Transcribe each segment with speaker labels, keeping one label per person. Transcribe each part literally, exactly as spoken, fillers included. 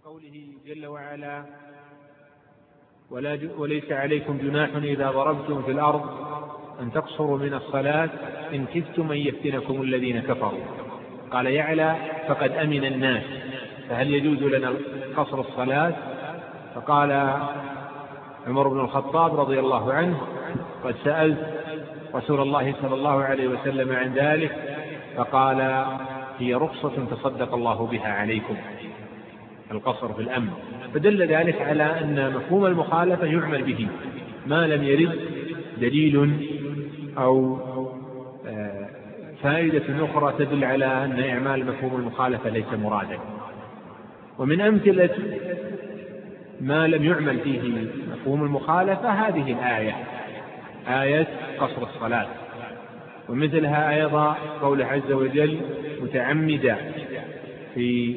Speaker 1: قوله جل وعلا ولا وليس عليكم جناح إذا ضربتم في الأرض أن تقصروا من الصلاة إن خفتم أن يفتنكم الذين كفروا. قال يعلى فقد أمن الناس، فهل يجوز لنا قصر الصلاة؟ فقال عمر بن الخطاب رضي الله عنه قد سألت رسول الله صلى الله عليه وسلم عن ذلك فقال هي رخصة تصدق الله بها عليكم، القصر في الأمن. فدل ذلك على أن مفهوم المخالفة يعمل به ما لم يرد دليل أو فائدة أخرى تدل على أن إعمال مفهوم المخالفة ليس مرادا. ومن أمثلة ما لم يعمل فيه مفهوم المخالفة هذه الآية، آية قصر الصلاة، ومثلها أيضا قوله عز وجل متعمدا في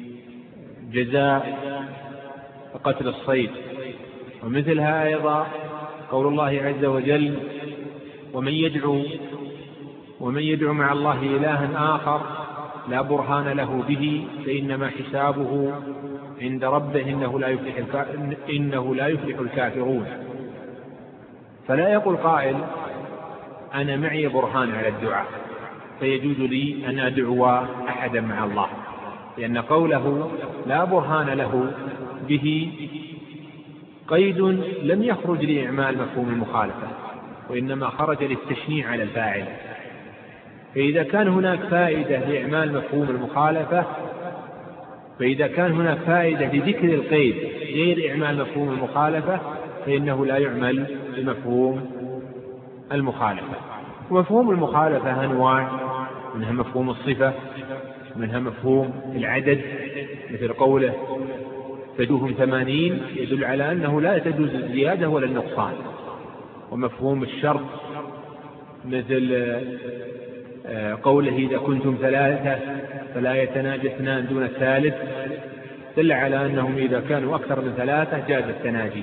Speaker 1: جزاء قتل الصيد، ومثلها أيضا قول الله عز وجل ومن يدعو ومن يدعو مع الله إلها آخر لا برهان له به فإنما حسابه عند ربه إنه لا يفلح إنه لا يفلح الكافرون. فلا يقول قائل أنا معي برهان على الدعاء فيجوز لي أن أدعو أحدا مع الله، لأن قوله لا برهان له به قيد لم يخرج لإعمال مفهوم المخالفة، وإنما خرج للتشنيع على الفاعل. فإذا كان هناك فائدة لإعمال مفهوم المخالفة فإذا كان هناك فائدة لذكر القيد غير إعمال مفهوم المخالفة فإنه لا يعمل بمفهوم المخالفة. ومفهوم المخالفة أنواع، منها مفهوم الصفة، منها مفهوم العدد مثل قوله فدوهم ثمانين يدل على أنه لا تجوز الزيادة ولا النقصان. ومفهوم الشرط مثل قوله إذا كنتم ثلاثة فلا يتناجى اثنان دون الثالث دل على أنهم إذا كانوا أكثر من ثلاثة جاز التناجي.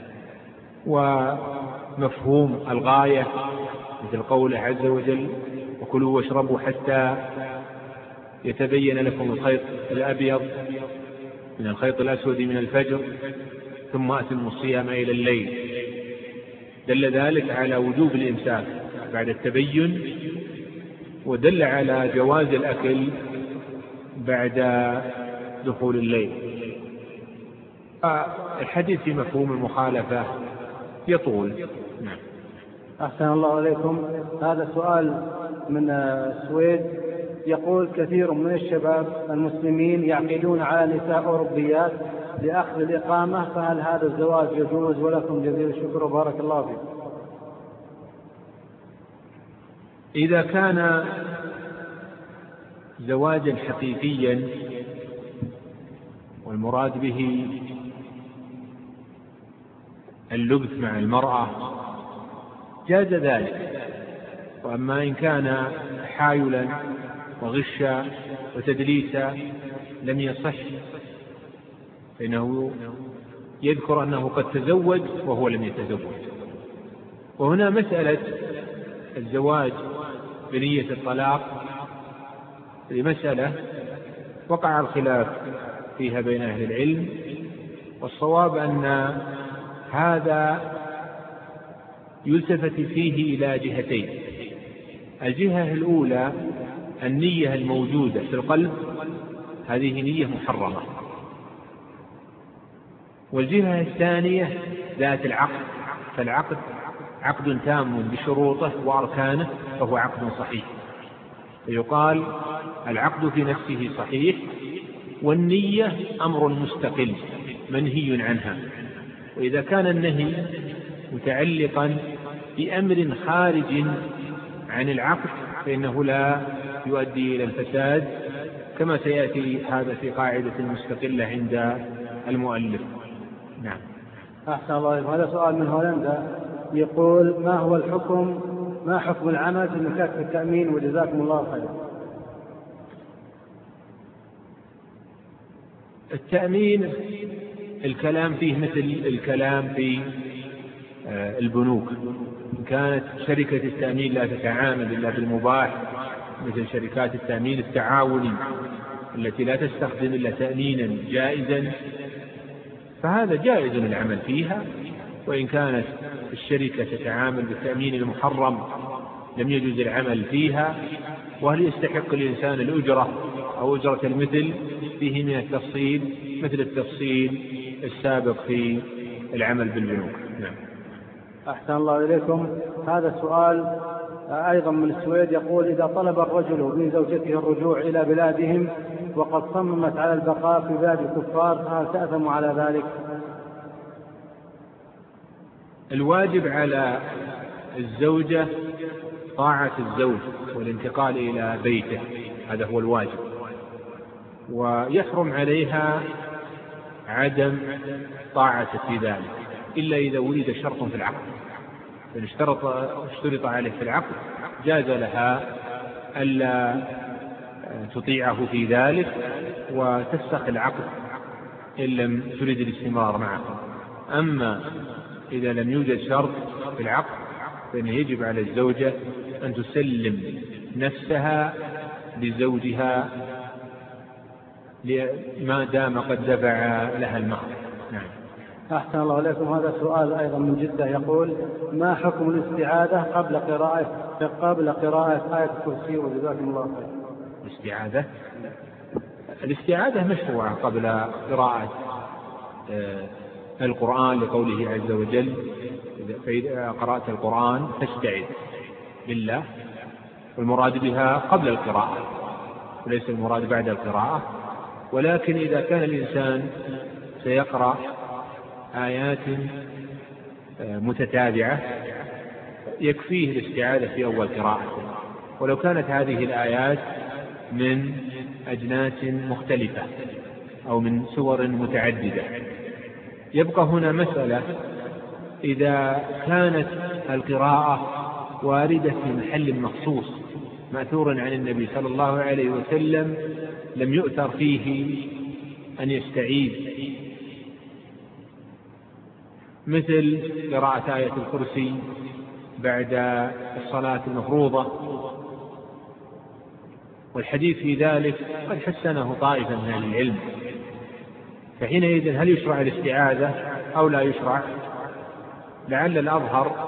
Speaker 1: ومفهوم الغاية مثل قوله عز وجل وكلوا واشربوا حتى يتبين لكم الخيط الأبيض من الخيط الأسود من الفجر ثم أتموا الصيام إلى الليل، دل ذلك على وجوب الإمساك بعد التبين، ودل على جواز الأكل بعد دخول الليل. الحديث في مفهوم المخالفة يطول. نعم.
Speaker 2: أحسن الله عليكم. هذا سؤال من السويد يقول كثير من الشباب المسلمين يعقدون على نساء أوروبيات لأخذ الإقامة، فهل هذا الزواج يجوز؟ ولكم جزيل الشكر وبارك الله فيكم.
Speaker 1: إذا كان زواجا حقيقيا والمراد به اللبث مع المرأة جاز ذلك. وأما إن كان حايلا وغشا وتدليسا لم يصح، فإنه يذكر أنه قد تزوج وهو لم يتزوج. وهنا مسألة الزواج بنية الطلاق لمسألة وقع الخلاف فيها بين أهل العلم، والصواب أن هذا يلتفت فيه إلى جهتين. الجهة الأولى النية الموجودة في القلب، هذه نية محرمة. والجهة الثانية ذات العقد، فالعقد عقد تام بشروطه وأركانه فهو عقد صحيح، فيقال العقد في نفسه صحيح، والنية أمر مستقل منهي عنها. وإذا كان النهي متعلقا بأمر خارج عن العقد فإنه لا يؤدي إلى الفساد، كما سيأتي هذا في قاعدة مستقلة عند المؤلف. نعم.
Speaker 2: أحسن الله. هذا سؤال من هولندا يقول ما هو الحكم ما حكم العمل في مكاتب التأمين؟ وجزاكم الله خيرا.
Speaker 1: التأمين الكلام فيه مثل الكلام في البنوك. إن كانت شركة التأمين لا تتعامل إلا بالمباح مثل شركات التأمين التعاوني التي لا تستخدم إلا تأمينا جائزا فهذا جائز العمل فيها، وإن كانت الشركة تتعامل بالتأمين المحرم لم يجوز العمل فيها. وهل يستحق الإنسان الأجرة أو أجرة المثل؟ فيه من التفصيل مثل التفصيل السابق في العمل بالبنوك. نعم.
Speaker 2: أحسن الله إليكم. هذا سؤال أيضا من السويد، يقول: إذا طلب الرجل من زوجته الرجوع إلى بلادهم وقد صممت على البقاء في بلاد الكفار فهل تأثم على ذلك؟
Speaker 1: الواجب على الزوجة طاعة الزوج والانتقال إلى بيته، هذا هو الواجب. ويحرم عليها عدم طاعة في ذلك إلا إذا ولد شرط في العقد، فإن اشترط اشترط عليه في العقد جاز لها ألا تطيعه في ذلك وتفسخ العقد إن لم تريد الاستمرار معه. أما إذا لم يوجد شرط في العقد فإن يجب على الزوجة أن تسلم نفسها لزوجها ما دام قد دفع لها المهر. نعم.
Speaker 2: أحسن الله إليكم. هذا سؤال أيضا من جدة، يقول: ما حكم الاستعاذة قبل قراءة قبل قراءة آية الكرسي؟ وجزاكم الله خير.
Speaker 1: الاستعاذة الاستعاذة مشروعة قبل قراءة القرآن لقوله عز وجل: فإذا قرأت القرآن فاستعذ بالله، والمراد بها قبل القراءة وليس المراد بعد القراءة. ولكن إذا كان الإنسان سيقرأ آيات متتابعة يكفيه الاستعاذة في أول قراءة، ولو كانت هذه الآيات من أجناس مختلفة أو من سور متعددة. يبقى هنا مسألة: إذا كانت القراءة واردة في محل مخصوص مأثور عن النبي صلى الله عليه وسلم لم يؤثر فيه أن يستعيذ، مثل قراءة آية الكرسي بعد الصلاة المفروضة، والحديث في ذلك قد حسنه طائفة من أهل العلم، فحينئذ هل يشرع الاستعاذة أو لا يشرع؟ لعل الأظهر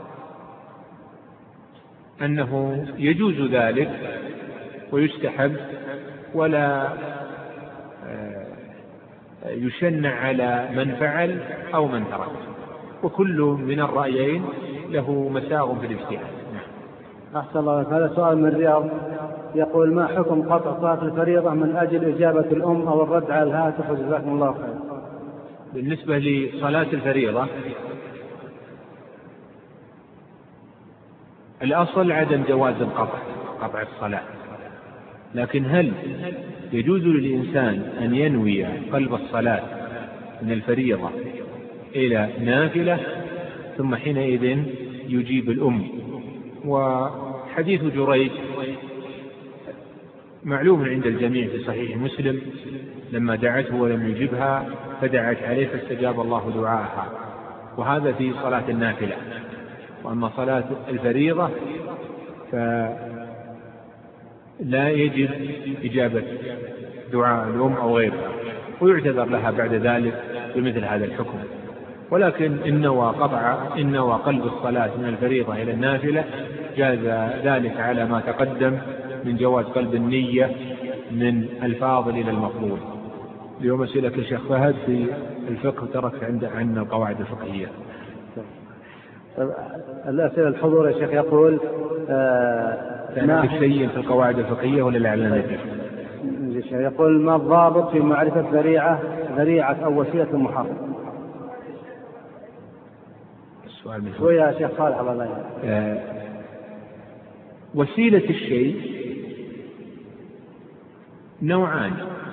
Speaker 1: أنه يجوز ذلك ويستحب ولا يشنع على من فعل أو من ترك، وكل من الرأيين له مساغ في الاجتهاد.
Speaker 2: أحسن الله. هذا سؤال من الرياض، يقول: ما حكم قطع صلاة الفريضة من أجل إجابة الأم أو الرد على الهاتف؟ وجزاكم الله خير.
Speaker 1: بالنسبة لصلاة الفريضة الأصل عدم جواز القطع قطع الصلاة، لكن هل يجوز للإنسان أن ينوي قلب الصلاة من الفريضة إلى نافلة ثم حينئذ يجيب الأم؟ وحديث جريج معلوم عند الجميع في صحيح مسلم لما دعته ولم يجبها فدعت عليه فاستجاب الله دعاءها، وهذا في صلاة النافلة. وأما صلاة الفريضة فلا يجب إجابة دعاء الأم أو غيرها، ويعتذر لها بعد ذلك بمثل هذا الحكم. ولكن إن نوى قطع إن نوى قلب الصلاة من الفريضة إلى النافلة جاز ذلك على ما تقدم من جواز قلب النية من الفاضل إلى المفضول. اليوم أسئلة الشيخ فهد في الفقه ترك عند عن القواعد الفقهية.
Speaker 2: الأسئلة الحضور يا شيخ، يقول
Speaker 1: تعرف شيء في القواعد الفقهية ولا الإعلانات؟
Speaker 2: يقول: ما الضابط في معرفة ذريعة ذريعة أو وسيلة محرم؟
Speaker 1: السؤال من
Speaker 2: هو يا شيخ صالح الله.
Speaker 1: آه وسيلة الشيء نوعان: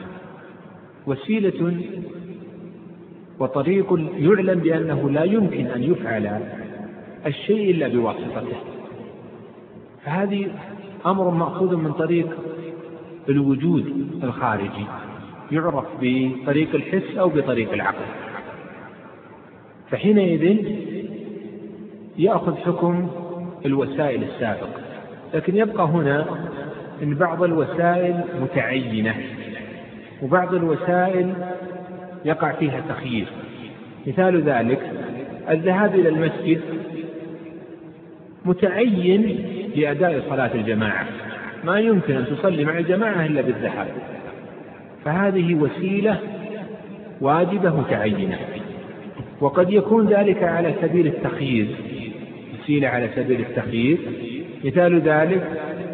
Speaker 1: وسيلة وطريق يعلم بأنه لا يمكن أن يفعل الشيء إلا بواسطته، فهذه أمر مأخوذ من طريق الوجود الخارجي يعرف بطريق الحس أو بطريق العقل، فحينئذ يأخذ حكم الوسائل السابقة. لكن يبقى هنا أن بعض الوسائل متعينة وبعض الوسائل يقع فيها تخيير. مثال ذلك الذهاب إلى المسجد متعين لأداء صلاة الجماعة، ما يمكن أن تصلي مع الجماعة إلا بالذهاب، فهذه وسيلة واجبة متعينة. وقد يكون ذلك على سبيل التخيير، وسيلة على سبيل التخيير. مثال ذلك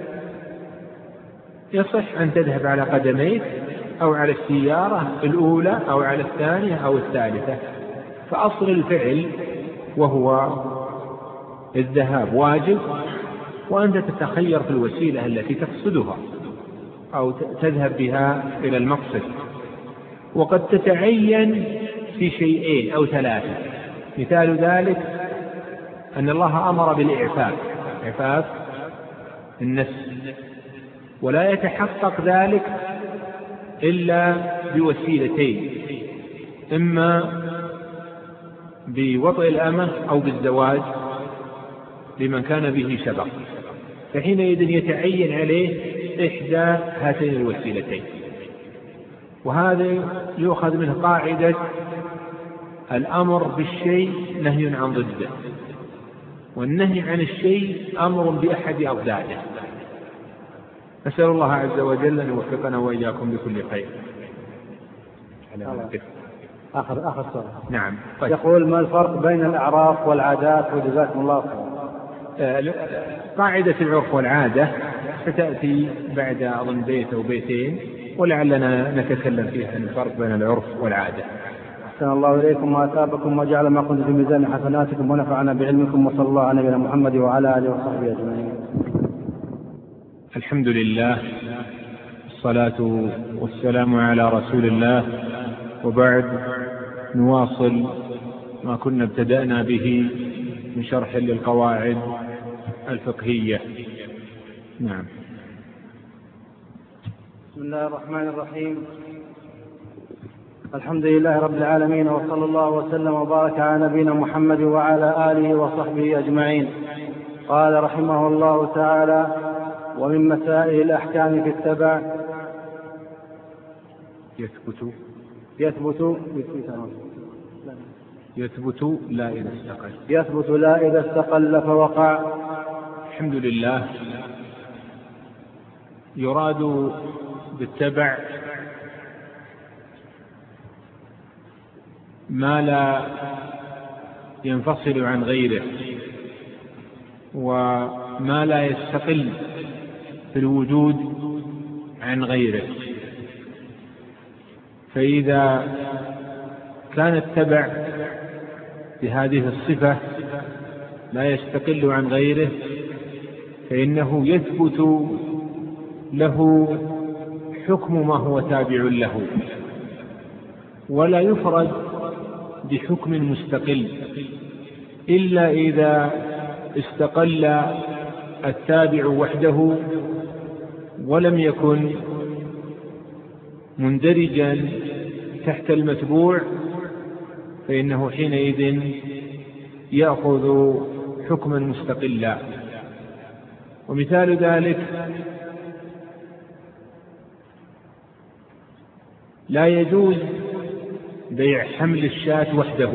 Speaker 1: يصح أن تذهب على قدميك أو على السيارة الأولى أو على الثانية أو الثالثة، فأصل الفعل وهو الذهاب واجب، وأنت تتخير في الوسيلة التي تقصدها أو تذهب بها إلى المقصد. وقد تتعين في شيئين أو ثلاثة. مثال ذلك أن الله أمر بالإعفاف، إعفاف النفس، ولا يتحقق ذلك إلا بوسيلتين، إما بوطئ الأمة أو بالزواج لمن كان به شبق، فحينئذ يتعين عليه إحدى هاتين الوسيلتين. وهذا يؤخذ منه قاعدة الأمر بالشيء نهي عن ضده، والنهي عن الشيء أمر بأحد أضداده. أسأل الله عز وجل أن يوفقنا وإياكم بكل خير.
Speaker 2: آخر آخر سؤال.
Speaker 1: نعم. طيب.
Speaker 2: يقول: ما الفرق بين الأعراف والعادات؟ وجزاكم الله خير.
Speaker 1: قاعدة العرف والعادة ستأتي بعد أظن بيت أو بيتين، ولعلنا نتكلم فيها عن الفرق بين العرف والعادة.
Speaker 2: أحسن الله إليكم وأثابكم وجعل ما كنتم في ميزان حسناتكم ونفعنا بعلمكم، وصلى الله على نبينا محمد وعلى آله وصحبه أجمعين.
Speaker 1: الحمد لله، الصلاة والسلام على رسول الله، وبعد نواصل ما كنا ابتدأنا به من شرح للقواعد الفقهية. نعم.
Speaker 2: بسم الله الرحمن الرحيم. الحمد لله رب العالمين، وصلى الله وسلم وبارك على نبينا محمد وعلى آله وصحبه أجمعين. قال رحمه الله تعالى: ومن مسائل الأحكام في التبع
Speaker 1: يثبت
Speaker 2: يثبت
Speaker 1: يثبت لا إذا استقل
Speaker 2: يثبت لا إذا استقل فوقع.
Speaker 1: الحمد لله. يراد بالتبع ما لا ينفصل عن غيره، وما لا يستقل في الوجود عن غيره. فإذا كان التبع بهذه الصفة لا يستقل عن غيره، فإنه يثبت له حكم ما هو تابع له، ولا يفرد بحكم مستقل إلا إذا استقل التابع وحده ولم يكن مندرجا تحت المتبوع، فإنه حينئذ يأخذ حكما مستقلا. ومثال ذلك: لا يجوز بيع حمل الشاة وحده،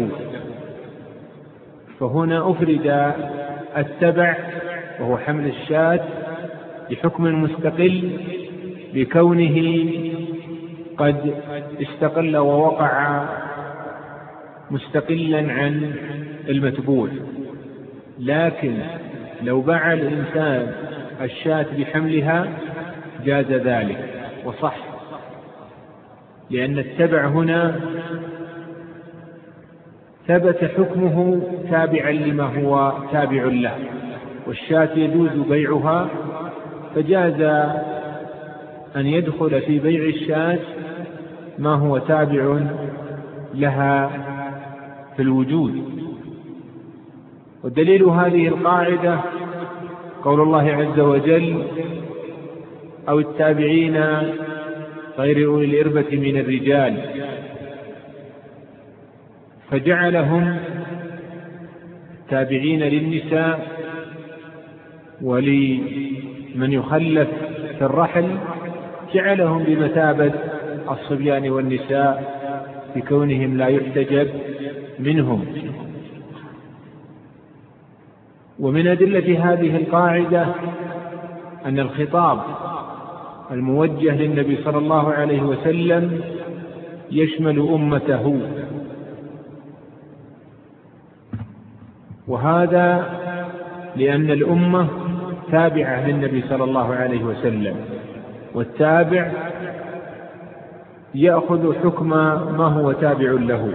Speaker 1: فهنا أفرد التبع وهو حمل الشاة بحكم مستقل بكونه قد استقل ووقع مستقلا عن المتبوع. لكن لو باع الإنسان الشاة بحملها جاز ذلك وصح، لأن التبع هنا ثبت حكمه تابعا لما هو تابع له، والشاة يجوز بيعها، فجاز أن يدخل في بيع الشاة ما هو تابع لها في الوجود. ودليل هذه القاعدة قول الله عز وجل: أو التابعين غير أولي الإربة من الرجال، فجعلهم تابعين للنساء ولمن يخلف في الرحل، جعلهم بمثابة الصبيان والنساء بكونهم لا يحتجب منهم. ومن أدلة هذه القاعدة أن الخطاب الموجه للنبي صلى الله عليه وسلم يشمل أمته، وهذا لأن الأمة تابعة للنبي صلى الله عليه وسلم، والتابع يأخذ حكم ما هو تابع له.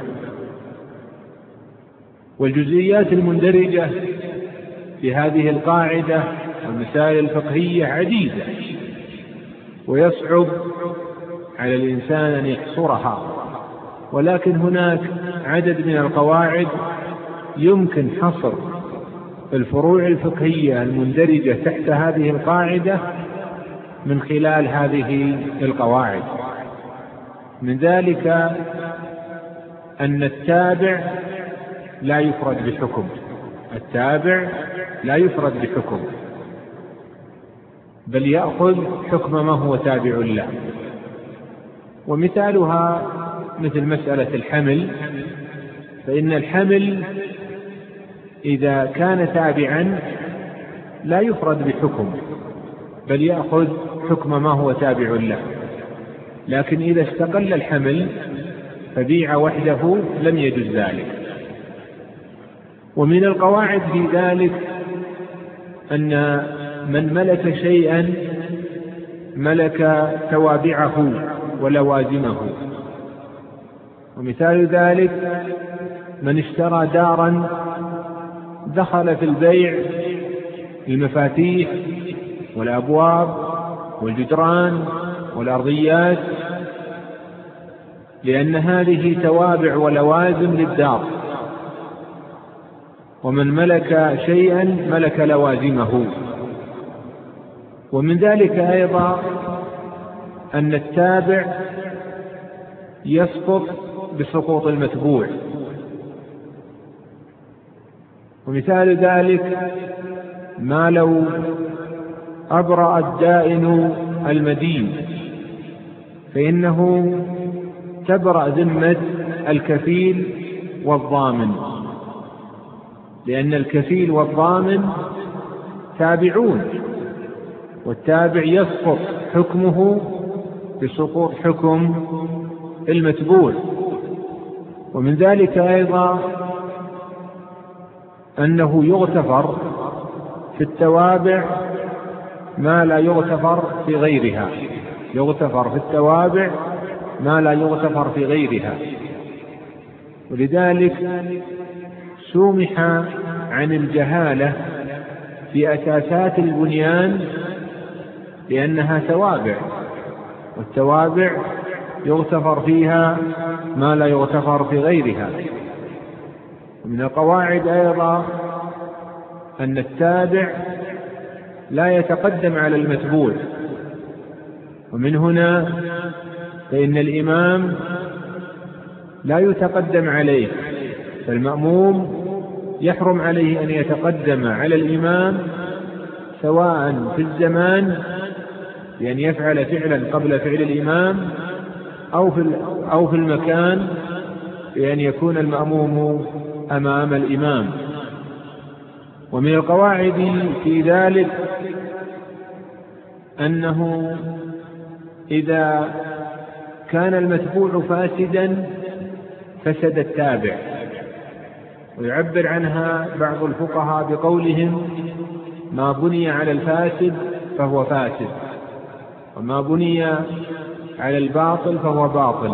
Speaker 1: والجزئيات المندرجة في هذه القاعدة والمسائل الفقهية عديدة، ويصعب على الإنسان أن يحصرها، ولكن هناك عدد من القواعد يمكن حصر الفروع الفقهية المندرجة تحت هذه القاعدة من خلال هذه القواعد. من ذلك أن التابع لا يفرد بحكم، التابع لا يفرد بحكم، بل يأخذ حكم ما هو تابع له. ومثالها مثل مسألة الحمل، فإن الحمل إذا كان تابعا لا يفرد بحكم، بل يأخذ حكم ما هو تابع له. لكن إذا استقل الحمل فبيع وحده لم يجوز ذلك. ومن القواعد في ذلك أن من ملك شيئا ملك توابعه ولوازمه. ومثال ذلك من اشترى دارا دخل في البيع المفاتيح والأبواب والجدران والأرضيات، لأن هذه توابع ولوازم للدار. ومن ملك شيئا ملك لوازمه. ومن ذلك أيضا أن التابع يسقط بسقوط المتبوع. ومثال ذلك ما لو أبرأ الدائن المدين، فإنه تبرأ ذمة الكفيل والضامن، لأن الكفيل والضامن تابعون، والتابع يسقط حكمه بسقوط حكم المتبوع. ومن ذلك أيضا أنه يغتفر في التوابع ما لا يغتفر في غيرها، يغتفر في التوابع ما لا يغتفر في غيرها. ولذلك سمح عن الجهالة في أساسات البنيان لأنها توابع، والتوابع يغتفر فيها ما لا يغتفر في غيرها. ومن القواعد أيضا أن التابع لا يتقدم على المتبوع، ومن هنا فإن الإمام لا يتقدم عليه، فالمأموم يحرم عليه أن يتقدم على الإمام سواء في الزمان بأن يفعل فعلا قبل فعل الإمام، أو في أو في المكان بأن يكون المأموم أمام الإمام. ومن القواعد في ذلك أنه إذا كان المتبوع فاسدا فسد التابع، ويعبر عنها بعض الفقهاء بقولهم ما بني على الفاسد فهو فاسد، وما بني على الباطل فهو باطل.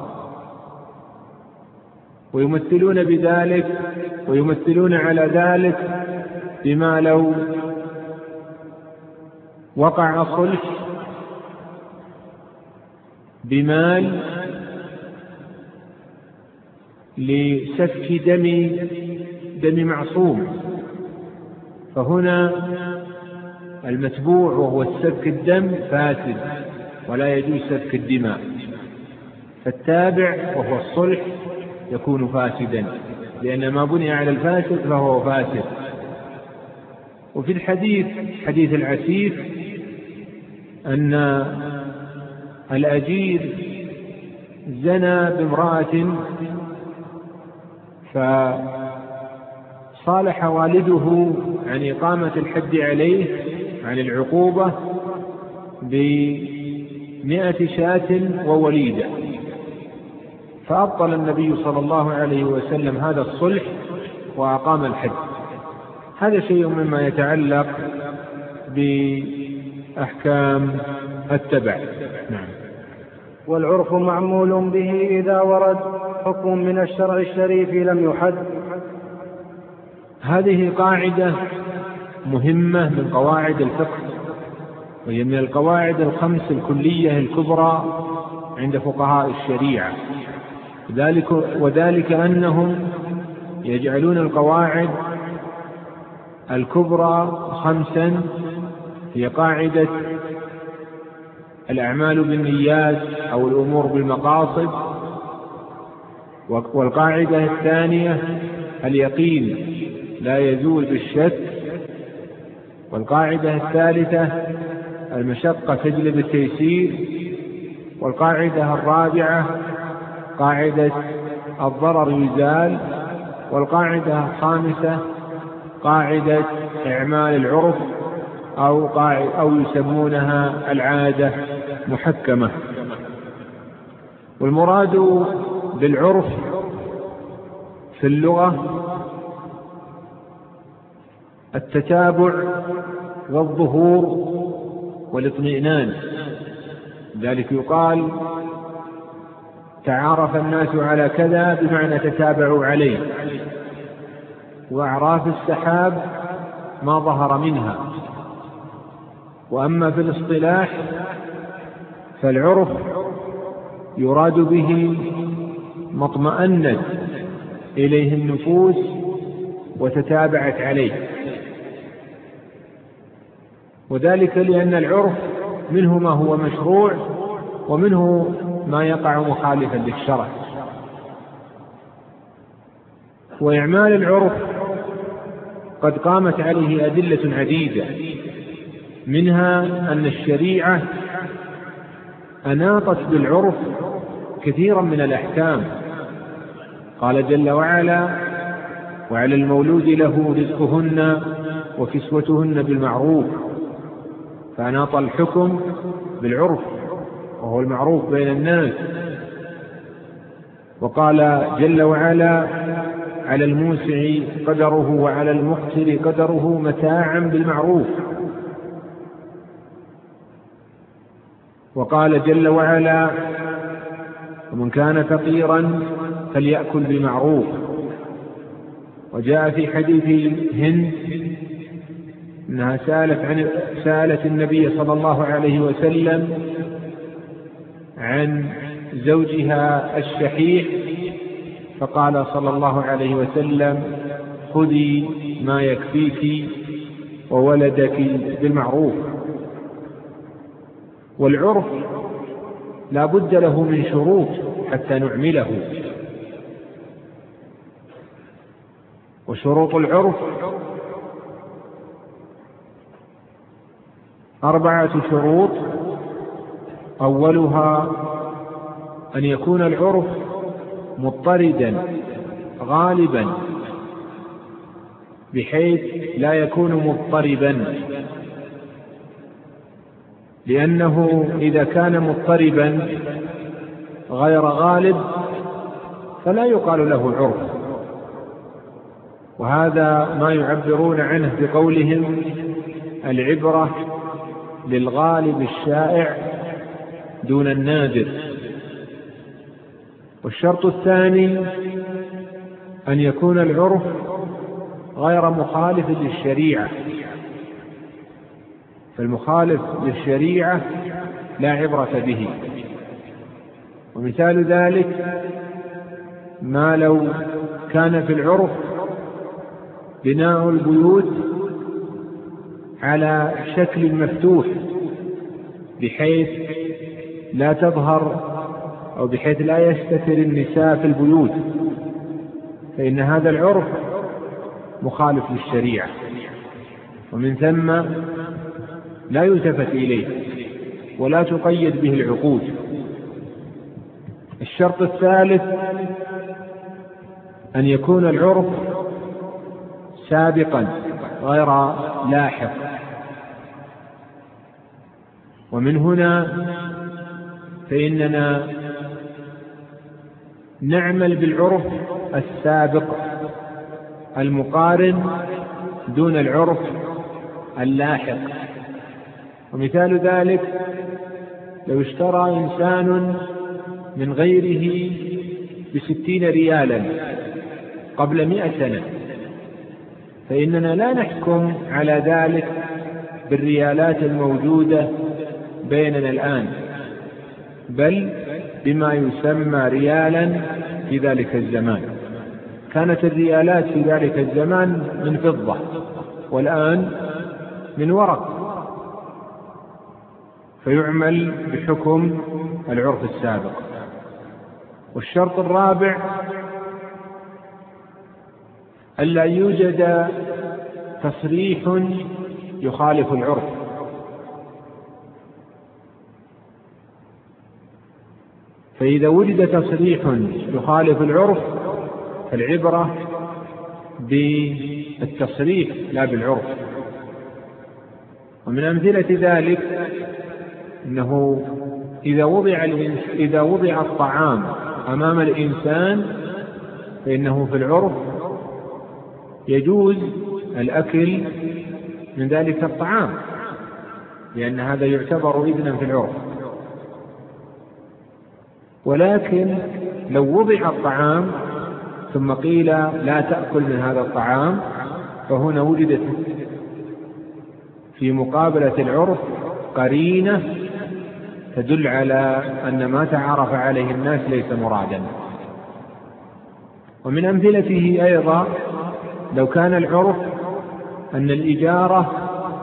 Speaker 1: ويمثلون بذلك ويمثلون على ذلك بما لو وقع صلح بمال لسفك دم دم معصوم، فهنا المتبوع وهو السفك الدم فاسد ولا يجوز سفك الدماء، فالتابع وهو الصلح يكون فاسدا، لأن ما بني على الفاسد فهو فاسد. وفي الحديث حديث العسيف أن الأجير زنى بامرأة فصالح والده عن إقامة الحد عليه عن العقوبة بمئة شاة ووليدة، فأبطل النبي صلى الله عليه وسلم هذا الصلح وأقام الحد. هذا شيء مما يتعلق بأحكام التبع. نعم.
Speaker 2: والعرف معمول به إذا ورد حكم من الشرع الشريف لم يحد.
Speaker 1: هذه قاعدة مهمة من قواعد الفقه، وهي من القواعد الخمس الكلية الكبرى عند فقهاء الشريعة، وذلك, وذلك أنهم يجعلون القواعد الكبرى خمسا، هي قاعدة الأعمال بالنيات أو الأمور بالمقاصد، والقاعدة الثانية اليقين لا يزول بالشك، والقاعدة الثالثة المشقة تجلب التيسير، والقاعدة الرابعة قاعدة الضرر يزال، والقاعدة الخامسة قاعدة إعمال العرف أو, أو يسمونها العادة محكمة. والمراد بالعرف في اللغة التتابع والظهور والاطمئنان، ذلك يقال تعارف الناس على كذا بمعنى تتابعوا عليه، وأعراف السحاب ما ظهر منها. وأما في الاصطلاح فالعرف يراد به ما اطمأنت إليه النفوس وتتابعت عليه، وذلك لأن العرف منه ما هو مشروع ومنه ما يقع مخالفا للشرع. وإعمال العرف قد قامت عليه أدلة عديدة، منها أن الشريعة أناطت بالعرف كثيرا من الأحكام. قال جل وعلا: وعلى المولود له رزقهن وكسوتهن بالمعروف، فأناط الحكم بالعرف وهو المعروف بين الناس. وقال جل وعلا: على الموسع قدره وعلى المقتر قدره متاعا بالمعروف. وقال جل وعلا: ومن كان فقيرا فليأكل بمعروف. وجاء في حديث هند أنها سألت, عن سألت النبي صلى الله عليه وسلم عن زوجها الشحيح، فقال صلى الله عليه وسلم: خذي ما يكفيك وولدك بالمعروف. والعرف لا بد له من شروط حتى نعمله، وشروط العرف أربعة شروط. أولها أن يكون العرف مضطردا غالبا، بحيث لا يكون مضطربا، لأنه إذا كان مضطربا غير غالب فلا يقال له عرف. وهذا ما يعبرون عنه بقولهم: العبرة للغالب الشائع دون النادر. والشرط الثاني أن يكون العرف غير مخالف للشريعة، فالمخالف للشريعة لا عبرة به. ومثال ذلك ما لو كان في العرف بناء البيوت على شكل مفتوح بحيث لا تظهر أو بحيث لا يستتر النساء في البيوت، فإن هذا العرف مخالف للشريعة، ومن ثم لا يلتفت إليه ولا تقيد به العقود. الشرط الثالث أن يكون العرف سابقا غير لاحق، ومن هنا فإننا نعمل بالعرف السابق المقارن دون العرف اللاحق. ومثال ذلك لو اشترى إنسان من غيره بستين ريالا قبل مئة سنة، فإننا لا نحكم على ذلك بالريالات الموجودة بيننا الآن، بل بما يسمى ريالا في ذلك الزمان. كانت الريالات في ذلك الزمان من فضة والآن من ورق، فيعمل بحكم العرف السابق. والشرط الرابع ألا يوجد تصريح يخالف العرف، فإذا وجد تصريح يخالف العرف فالعبرة بالتصريح لا بالعرف. ومن أمثلة ذلك أنه إذا وضع إذا وضع الطعام أمام الإنسان فإنه في العرف يجوز الأكل من ذلك الطعام، لأن هذا يعتبر إذنا في العرف. ولكن لو وضع الطعام ثم قيل لا تأكل من هذا الطعام، فهنا وجدت في مقابلة العرف قرينة تدل على أن ما تعارف عليه الناس ليس مرادا. ومن أمثلته أيضا لو كان العرف أن الإجارة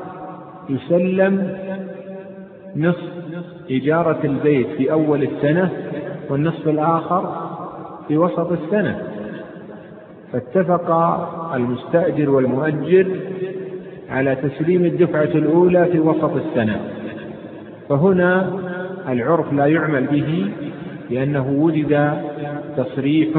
Speaker 1: يسلم نصف إجارة البيت في أول السنة والنصف الآخر في وسط السنة، فاتفق المستأجر والمؤجر على تسليم الدفعة الأولى في وسط السنة، فهنا العرف لا يعمل به لأنه وجد تصريح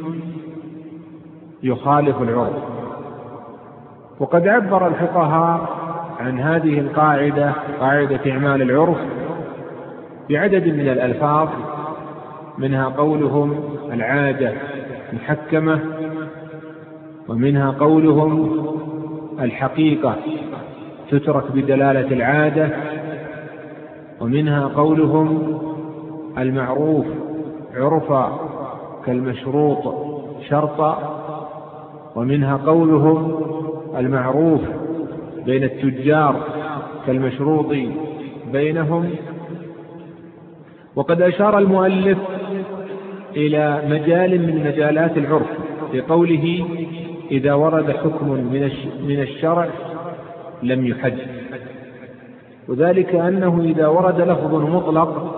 Speaker 1: يخالف العرف. وقد عبر الفقهاء عن هذه القاعدة، قاعدة إعمال العرف، بعدد من الألفاظ، منها قولهم العادة محكمة، ومنها قولهم الحقيقة تترك بدلالة العادة، ومنها قولهم المعروف عرفا كالمشروط شرطا، ومنها قولهم المعروف بين التجار كالمشروط بينهم. وقد أشار المؤلف إلى مجال من مجالات العرف بقوله إذا ورد حكم من الشرع لم يحد، وذلك أنه إذا ورد لفظ مطلق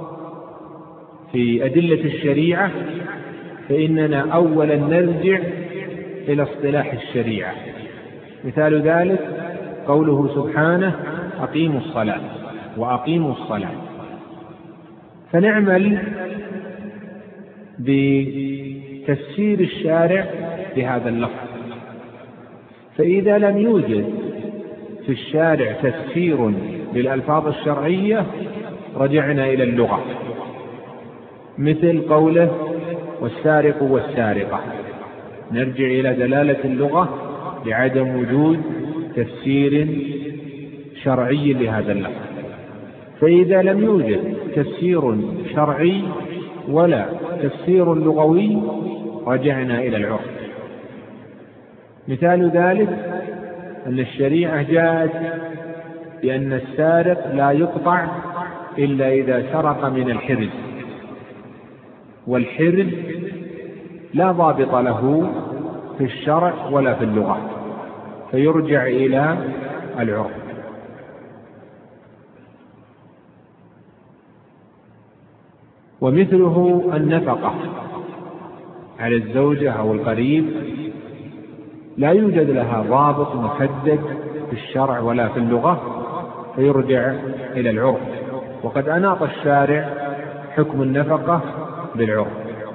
Speaker 1: في أدلة الشريعة فإننا أولا نرجع إلى اصطلاح الشريعة. مثال ذلك قوله سبحانه أقيموا الصلاة وأقيموا الصلاة، فنعمل بتفسير الشارع بهذا اللفظ. فإذا لم يوجد في الشارع تفسير للألفاظ الشرعية رجعنا إلى اللغة، مثل قوله والسارق والسارقة، نرجع إلى دلالة اللغة لعدم وجود تفسير شرعي لهذا اللفظ. فإذا لم يوجد تفسير شرعي ولا تفسير لغوي رجعنا إلى العرف. مثال ذلك أن الشريعة جاءت بأن السارق لا يقطع إلا إذا سرق من الحرز، والحرز لا ضابط له في الشرع ولا في اللغة، فيرجع إلى العرف. ومثله النفقة على الزوجة أو القريب لا يوجد لها ضابط محدد في الشرع ولا في اللغة، فيرجع إلى العرف. وقد أناط الشارع حكم النفقة بالعرف.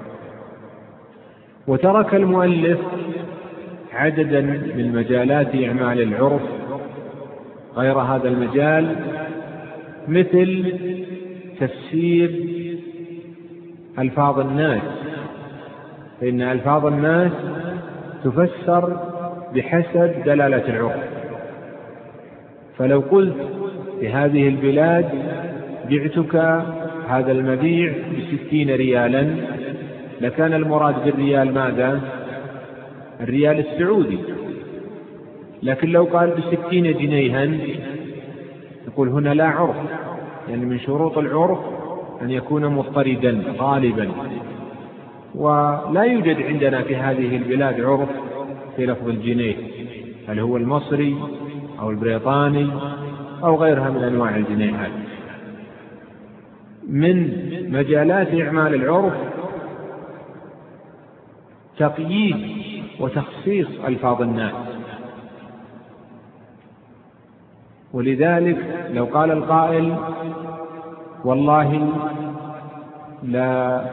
Speaker 1: وترك المؤلف عددا من مجالات إعمال العرف غير هذا المجال، مثل تفسير ألفاظ الناس، فإن ألفاظ الناس تفسر بحسب دلالة العرف. فلو قلت في هذه البلاد بعتك هذا المبيع بستين ريالا، لكان المراد بالريال ماذا؟ الريال السعودي. لكن لو قال بستين جنيها يقول هنا لا عرف، يعني من شروط العرف أن يكون مضطردا غالبا، ولا يوجد عندنا في هذه البلاد عرف في لفظ الجنيه، هل هو المصري أو البريطاني أو غيرها من أنواع الجنيهات. من مجالات إعمال العرف تقييد وتخصيص ألفاظ الناس. ولذلك لو قال القائل والله لا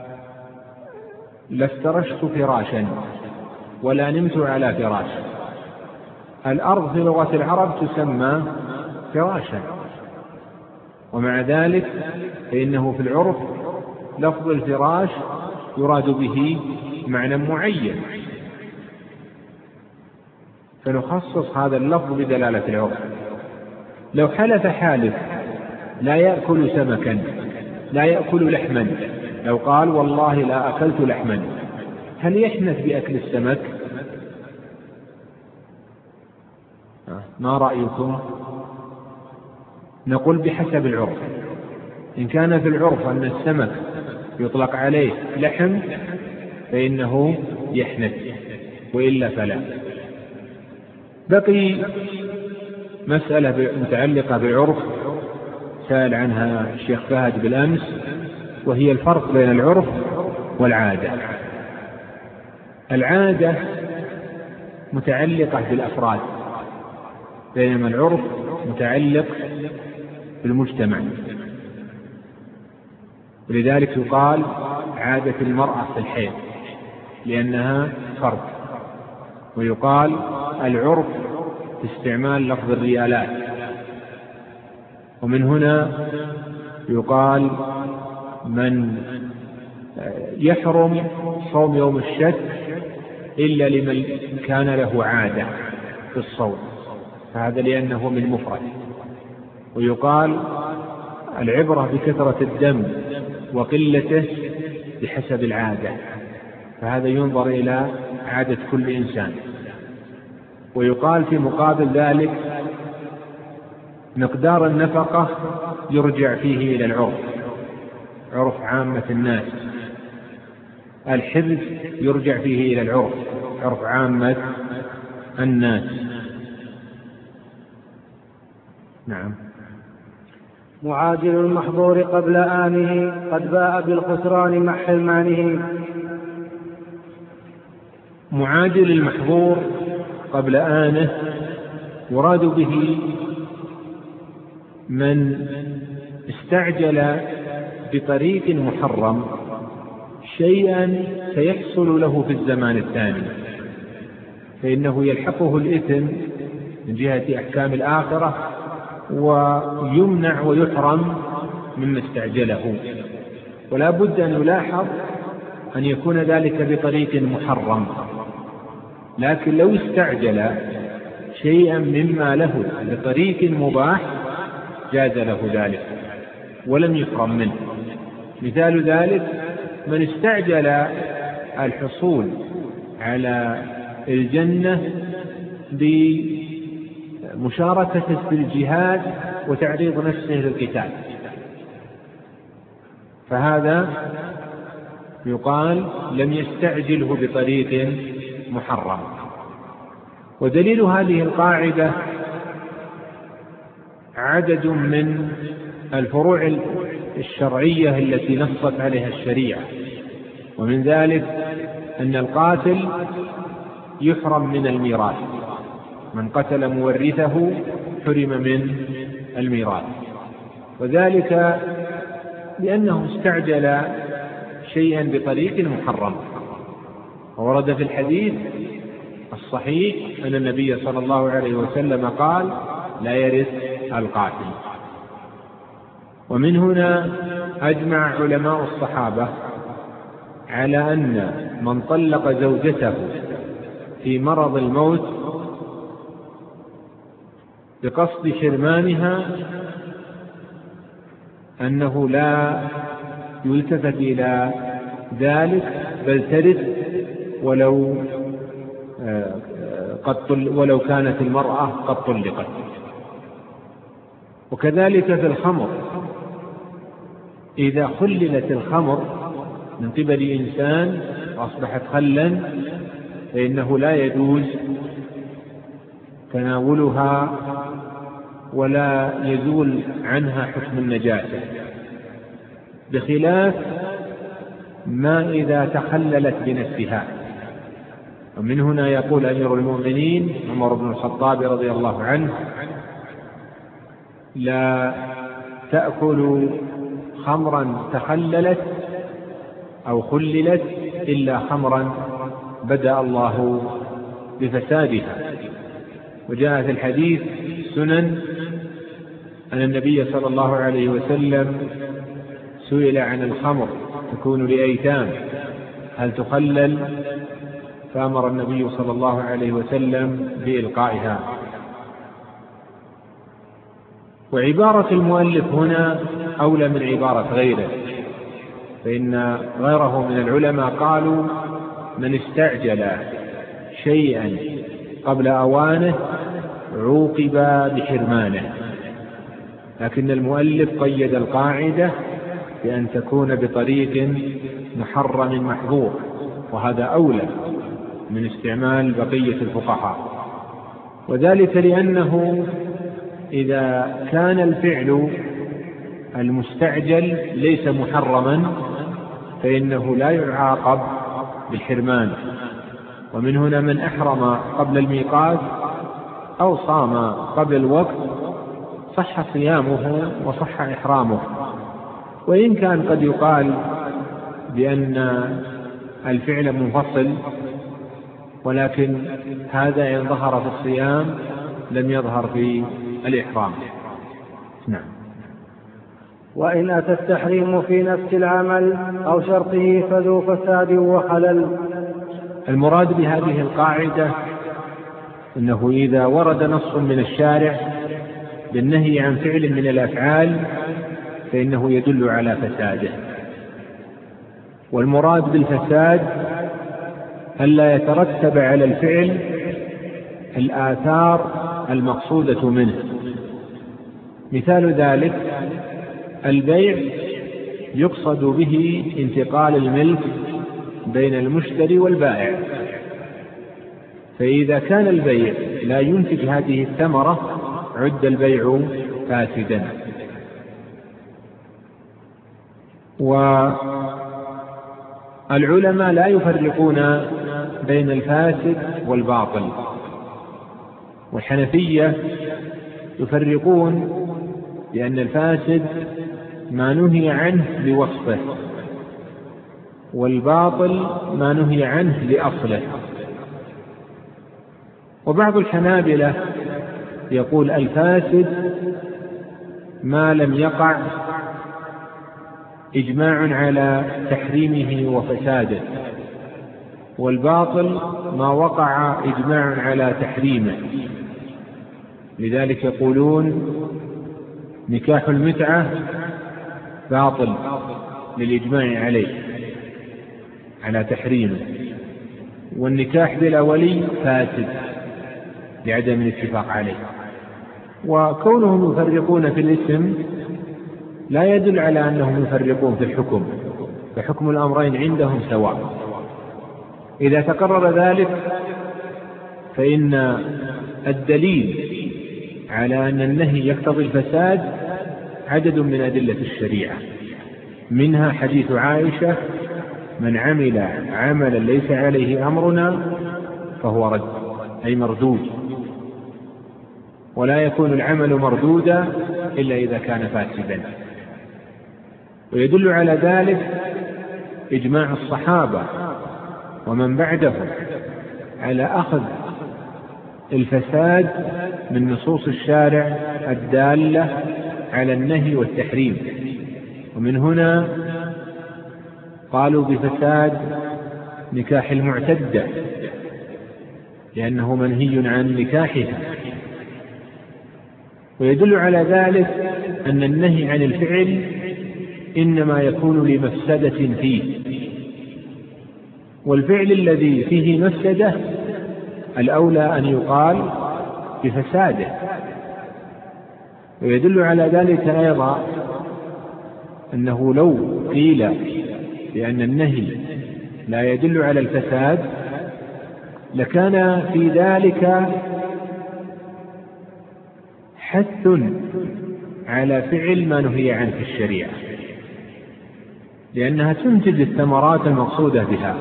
Speaker 1: لافترشت فراشا ولا نمت على فراش، الأرض في لغة العرب تسمى فراشا، ومع ذلك فإنه في العرف لفظ الفراش يراد به معنى معين، فنخصص هذا اللفظ بدلالة العرف. لو حلف حالف لا يأكل سمكا لا يأكل لحما، لو قال والله لا أكلت لحما، هل يحنث بأكل السمك؟ ما رأيكم؟ نقول بحسب العرف. إن كان في العرف أن السمك يطلق عليه لحم فإنه يحنث، وإلا فلا. بقي مسألة متعلقة بالعرف سأل عنها الشيخ فهد بالأمس، وهي الفرق بين العرف والعادة. العادة متعلقة بالأفراد، بينما العرف متعلق بالمجتمع. ولذلك يقال عادة المرأة في الحيض لأنها فرد، ويقال العرف في استعمال لفظ الريالات. ومن هنا يقال من يحرم صوم يوم الشك إلا لمن كان له عادة في الصوم، فهذا لأنه من مفرد. ويقال العبرة بكثرة الدم وقلته بحسب العادة، فهذا ينظر إلى عادة كل إنسان. ويقال في مقابل ذلك مقدار النفقة يرجع فيه إلى العرف، عرف عامة الناس. الحرز يرجع فيه إلى العرف، عرف عامة الناس. نعم.
Speaker 2: معاجل المحظور قبل آنه قد باء بالخسران مع حرمانه.
Speaker 1: معاجل المحظور قبل آنه يراد به من استعجل بطريق محرم شيئا سيحصل له في الزمان الثاني، فإنه يلحقه الإثم من جهة أحكام الآخرة، ويمنع ويحرم مما استعجله. ولا بد أن يلاحظ أن يكون ذلك بطريق محرم، لكن لو استعجل شيئا مما له بطريق مباح جاز له ذلك ولم يحرم منه. مثال ذلك من استعجل الحصول على الجنة بمشاركته في الجهاد وتعريض نفسه للقتال، فهذا يقال لم يستعجله بطريق محرم. ودليل هذه القاعدة عدد من الفروع الشرعية التي نصت عليها الشريعة، ومن ذلك أن القاتل يحرم من الميراث، من قتل مورثه حرم من الميراث، وذلك لأنه استعجل شيئا بطريق محرم. ورد في الحديث الصحيح أن النبي صلى الله عليه وسلم قال: لا يرث القاتل. ومن هنا أجمع علماء الصحابة على أن من طلق زوجته في مرض الموت بقصد حرمانها أنه لا يلتفت إلى ذلك، بل ترث ولو قد ولو كانت المرأة قد طلقت. وكذلك في الخمر، إذا خللت الخمر من قبل إنسان وأصبحت خلا فإنه لا يجوز تناولها ولا يزول عنها حكم النجاسة، بخلاف ما إذا تخللت بنفسها. ومن هنا يقول أمير المؤمنين عمر بن الخطاب رضي الله عنه: لا تأكلوا خمرا تخللت أو خللت إلا خمرا بدأ الله بفسادها. وجاء في الحديث سنن أن النبي صلى الله عليه وسلم سئل عن الخمر تكون لأيتام هل تخلل، فأمر النبي صلى الله عليه وسلم بإلقائها. وعبارة المؤلف هنا أولى من عبارة غيره، فإن غيره من العلماء قالوا: من استعجل شيئا قبل أوانه عوقب بحرمانه، لكن المؤلف قيد القاعدة بأن تكون بطريق محرم محظور، وهذا أولى من استعمال بقية الفقهاء. وذلك لأنه إذا كان الفعل المستعجل ليس محرما فإنه لا يعاقب بالحرمان. ومن هنا من أحرم قبل الميقات أو صام قبل الوقت صح صيامه وصح إحرامه. وإن كان قد يقال بأن الفعل منفصل، ولكن هذا إن ظهر في الصيام لم يظهر في الإحرام. نعم.
Speaker 2: وإن أتى التحريم في نفس العمل أو شرطه فذو فساد وخلل.
Speaker 1: المراد بهذه القاعدة أنه إذا ورد نص من الشارع بالنهي عن فعل من الأفعال فإنه يدل على فساده. والمراد بالفساد ألا يترتب على الفعل الآثار المقصودة منه. مثال ذلك البيع يقصد به انتقال الملك بين المشتري والبائع، فإذا كان البيع لا ينتج هذه الثمرة عد البيع فاسدا. والعلماء لا يفرقون بين الفاسد والباطل، والحنفية يفرقون بأن الفاسد ما نهي عنه لوصفه، والباطل ما نهي عنه لأصله. وبعض الحنابلة يقول الفاسد ما لم يقع إجماع على تحريمه وفساده، والباطل ما وقع إجماع على تحريمه. لذلك يقولون نكاح المتعة باطل للإجماع عليه على تحريمه، والنكاح بلا ولي فاسد لعدم الاتفاق عليه. وكونهم يفرقون في الاسم لا يدل على أنهم يفرقون في الحكم، فحكم الأمرين عندهم سواء. إذا تقرر ذلك فإن الدليل على أن النهي يقتضي الفساد عدد من أدلة الشريعة، منها حديث عائشة: من عمل عملا ليس عليه أمرنا فهو رد، أي مردود. ولا يكون العمل مردودا إلا إذا كان فاسدا. ويدل على ذلك إجماع الصحابة ومن بعدهم على أخذ الفساد من نصوص الشارع الدالة على النهي والتحريم. ومن هنا قالوا بفساد نكاح المعتدة لأنه منهي عن نكاحها. ويدل على ذلك أن النهي عن الفعل إنما يكون لمفسدة فيه، والفعل الذي فيه مفسدة الأولى أن يقال بفساده. ويدل على ذلك أيضا أنه لو قيل بأن النهي لا يدل على الفساد لكان في ذلك حث على فعل ما نهي عنه في الشريعة، لأنها تنتج الثمرات المقصودة بها.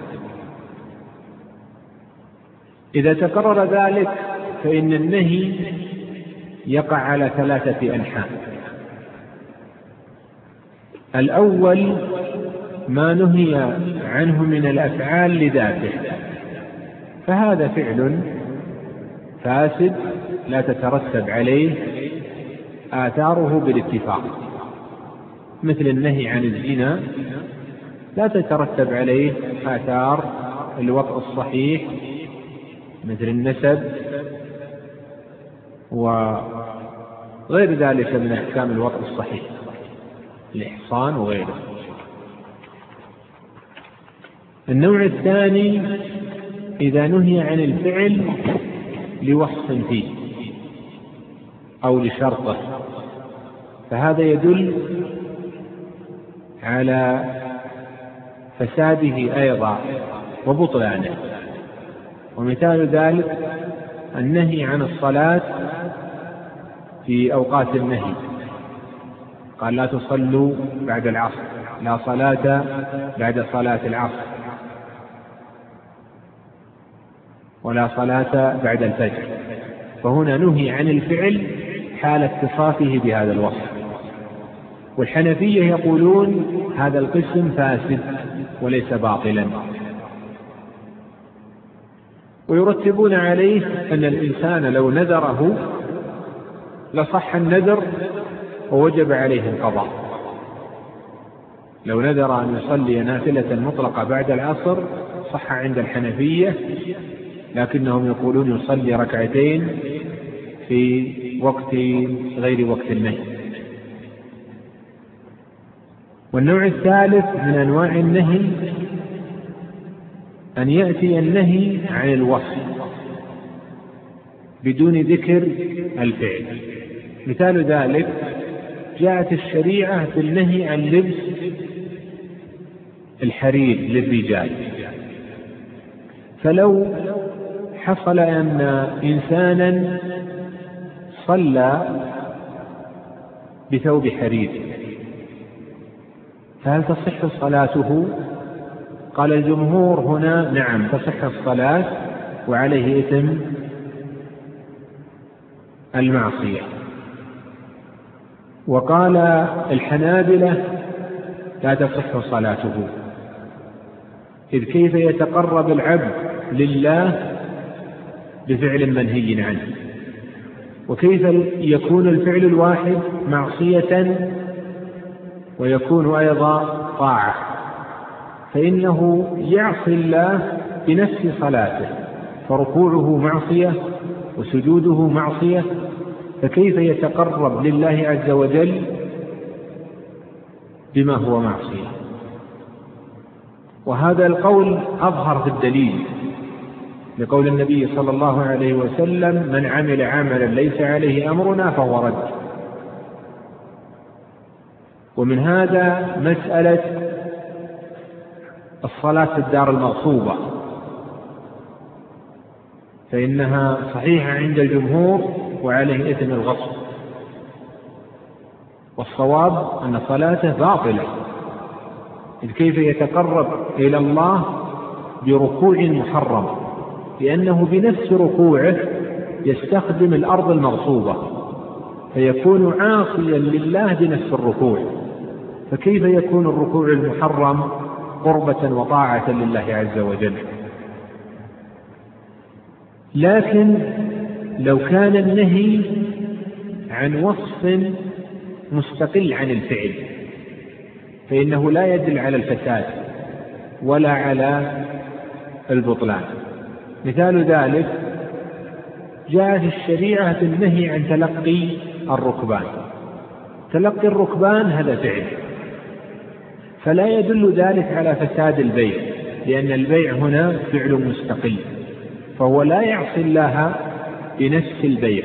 Speaker 1: إذا تكرر ذلك فإن النهي يقع على ثلاثة أنحاء. الأول ما نهي عنه من الأفعال لذاته، فهذا فعل فاسد لا تترتب عليه آثاره بالاتفاق، مثل النهي عن الزنا لا تترتب عليه آثار الوطء الصحيح مثل النسب وغير ذلك من أحكام الوطء الصحيح، الإحصان وغيره. النوع الثاني إذا نهي عن الفعل لوصف فيه أو لشرطه، فهذا يدل على فساده أيضا وبطلانه. ومثال ذلك النهي عن الصلاة في أوقات النهي، قال لا تصلوا بعد العصر، لا صلاة بعد صلاة العصر، ولا صلاة بعد الفجر. فهنا نهي عن الفعل حال اتصافه بهذا الوصف. والحنفية يقولون هذا القسم فاسد وليس باطلا، ويرتبون عليه أن الإنسان لو نذره لصح النذر ووجب عليه القضاء. لو نذر أن يصلي نافلة مطلقة بعد العصر صح عند الحنفية، لكنهم يقولون يصلي ركعتين في وقت غير وقت النهي. والنوع الثالث من أنواع النهي أن يأتي النهي عن الوصف بدون ذكر الفعل. مثال ذلك جاءت الشريعة بالنهي عن لبس الحرير للرجال، فلو حصل أن إنسانا صلى بثوب حرير فهل تصح صلاته؟ قال الجمهور هنا نعم تصح الصلاة وعليه إثم المعصية. وقال الحنابلة لا تصح صلاته، إذ كيف يتقرب العبد لله بفعل منهي عنه؟ وكيف يكون الفعل الواحد معصية ويكون أيضا طاعة؟ فإنه يعصي الله بنفس صلاته، فركوعه معصية وسجوده معصية، فكيف يتقرب لله عز وجل بما هو معصية؟ وهذا القول أظهر في الدليل لقول النبي صلى الله عليه وسلم من عمل عملا ليس عليه أمرنا فهو رد. ومن هذا مسألة الصلاة في الدار المغصوبة، فإنها صحيحة عند الجمهور وعليه إثم الغصب، والصواب أن صلاته باطلة، إذ كيف يتقرب إلى الله بركوع محرم، لأنه بنفس ركوعه يستخدم الأرض المغصوبة فيكون عاصيا لله بنفس الركوع، فكيف يكون الركوع المحرم قربة وطاعة لله عز وجل. لكن لو كان النهي عن وصف مستقل عن الفعل فإنه لا يدل على الفساد ولا على البطلان. مثال ذلك جاء في الشريعة النهي عن تلقي الركبان. تلقي الركبان هذا فعل، فلا يدل ذلك على فساد البيع، لأن البيع هنا فعل مستقل، فهو لا يعصي الله بنفس البيع.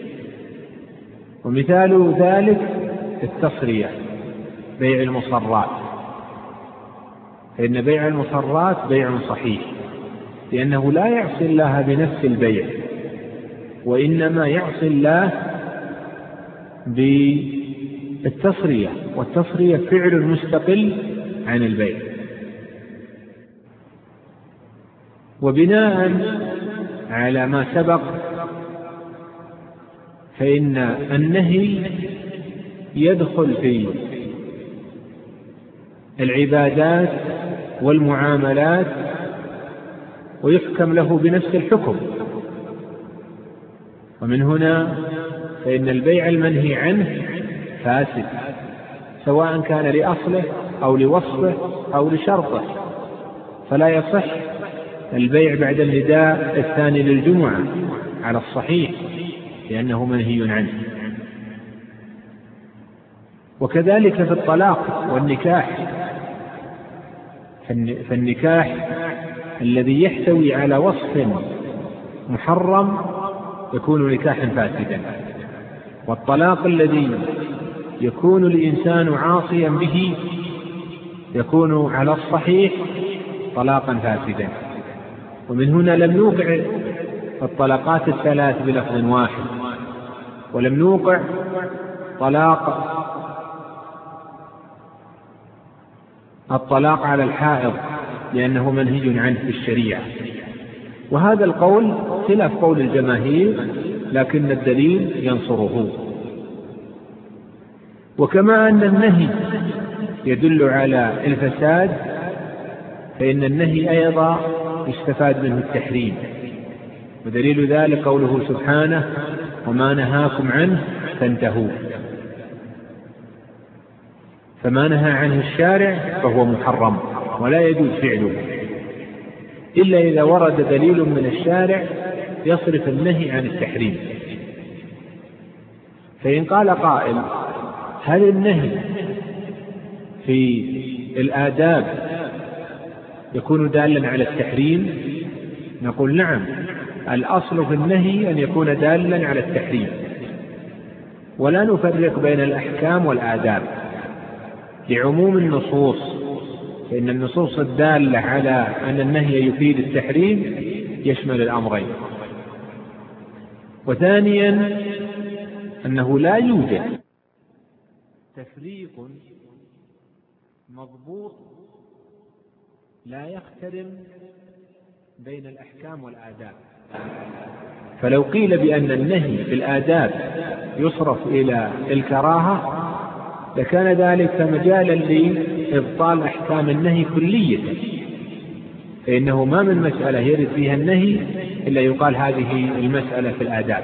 Speaker 1: ومثال ذلك التصرية، بيع المصرات، فإن بيع المصرات بيع صحيح، لأنه لا يعصي الله بنفس البيع، وإنما يعصي الله بالتصرية، والتصرية فعل مستقل عن البيع. وبناء على ما سبق فإن النهي يدخل في العبادات والمعاملات ويحكم له بنفس الحكم. ومن هنا فإن البيع المنهي عنه فاسد، سواء كان لأصله أو لوصفه أو لشرطه، فلا يصح البيع بعد النداء الثاني للجمعة على الصحيح، لأنه منهي عنه. وكذلك في الطلاق والنكاح، فالنكاح الذي يحتوي على وصف محرم يكون نكاحا فاسدا، والطلاق الذي يكون الإنسان عاصيا به يكون على الصحيح طلاقا فاسدا. ومن هنا لم نوقع الطلاقات الثلاث بلفظ واحد، ولم نوقع طلاق الطلاق على الحائض لأنه منهي عنه في الشريعة. وهذا القول خلاف قول الجماهير، لكن الدليل ينصره. وكما أن النهي يدل على الفساد، فإن النهي أيضا يستفاد منه التحريم، ودليل ذلك قوله سبحانه: وما نهاكم عنه فانتهوا. فما نهى عنه الشارع فهو محرم ولا يجوز فعله، إلا إذا ورد دليل من الشارع يصرف النهي عن التحريم. فإن قال قائل: هل النهي في الآداب يكون دالا على التحريم؟ نقول: نعم، الأصل في النهي أن يكون دالا على التحريم، ولا نفرق بين الأحكام والآداب لعموم النصوص، فإن النصوص الدالة على أن النهي يفيد التحريم يشمل الأمرين. وثانيا أنه لا يوجد تفريق مضبوط لا يخترم بين الأحكام والآداب. فلو قيل بأن النهي في الآداب يصرف إلى الكراهة لكان ذلك مجالا لإبطال أحكام النهي كلية، فإنه ما من مسألة يرد فيها النهي إلا يقال هذه المسألة في الآداب.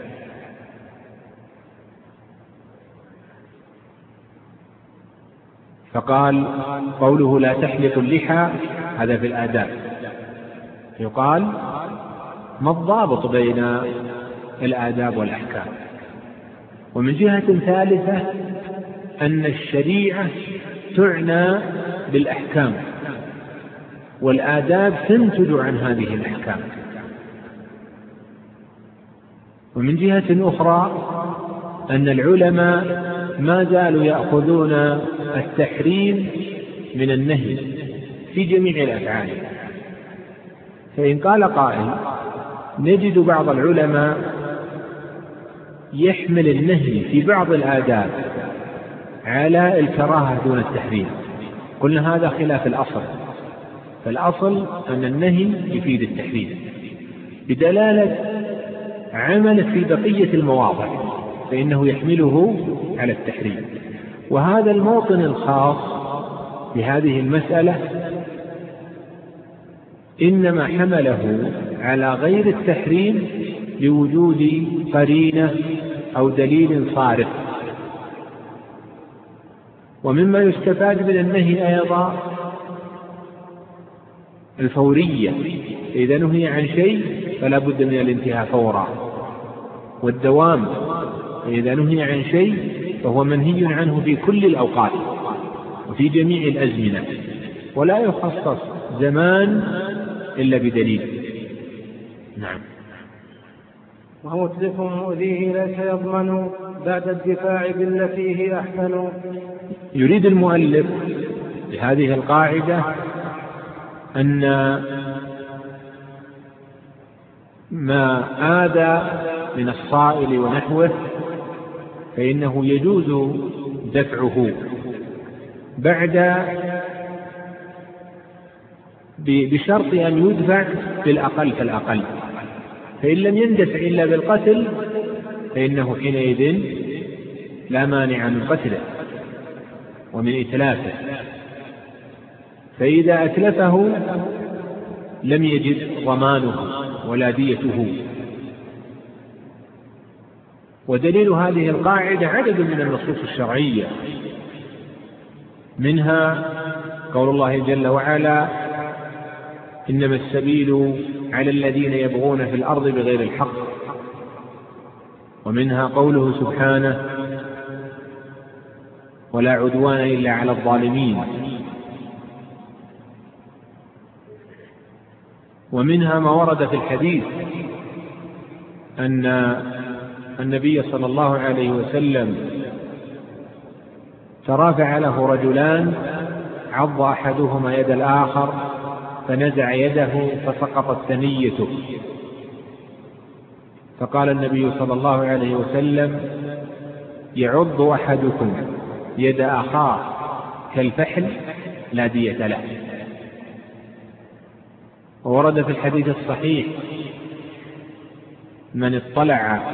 Speaker 1: فقال قوله لا تحلق اللحى هذا في الآداب، يقال ما الضابط بين الآداب والأحكام؟ ومن جهة ثالثة أن الشريعة تعنى بالأحكام، والآداب تنتج عن هذه الأحكام. ومن جهة أخرى أن العلماء ما زالوا يأخذون التحريم من النهي في جميع الأفعال. فإن قال قائل: نجد بعض العلماء يحمل النهي في بعض الآداب على الكراهة دون التحريم، قلنا هذا خلاف الأصل، فالأصل أن النهي يفيد التحريم بدلالة عمل في بقية المواضع، فإنه يحمله على التحريم. وهذا الموطن الخاص بهذه المسألة إنما حمله على غير التحريم لوجود قرينة أو دليل صارف. ومما يستفاد من النهي أيضا الفورية، إذا نهي عن شيء فلا بد من الانتهاء فورا، والدوام، إذا نهي عن شيء فهو منهي عنه في كل الأوقات وفي جميع الأزمنة، ولا يخصص زمان إلا بدليل. نعم.
Speaker 2: وهو متلف مؤذيه ليس يضمن بعد الدفاع بالتي هي أحسن.
Speaker 1: يريد المؤلف بهذه القاعدة أن ما آذى من الصائل ونحوه فإنه يجوز دفعه بعد بشرط أن يدفع بالأقل فالأقل، فإن لم يندفع إلا بالقتل فإنه حينئذ لا مانع من قتله ومن إتلافه، فإذا أتلفه لم يجد ضمانه ولا ديته. ودليل هذه القاعدة عدد من النصوص الشرعية، منها قول الله جل وعلا: إنما السبيل على الذين يبغون في الأرض بغير الحق. ومنها قوله سبحانه: ولا عدوان إلا على الظالمين. ومنها ما ورد في الحديث أن النبي صلى الله عليه وسلم ترافع له رجلان عض أحدهما يد الآخر فنزع يده فسقطت ثنيته، فقال النبي صلى الله عليه وسلم: يعض أحدكم يد أخاه كالفحل لا دية له. وورد في الحديث الصحيح: من اطلع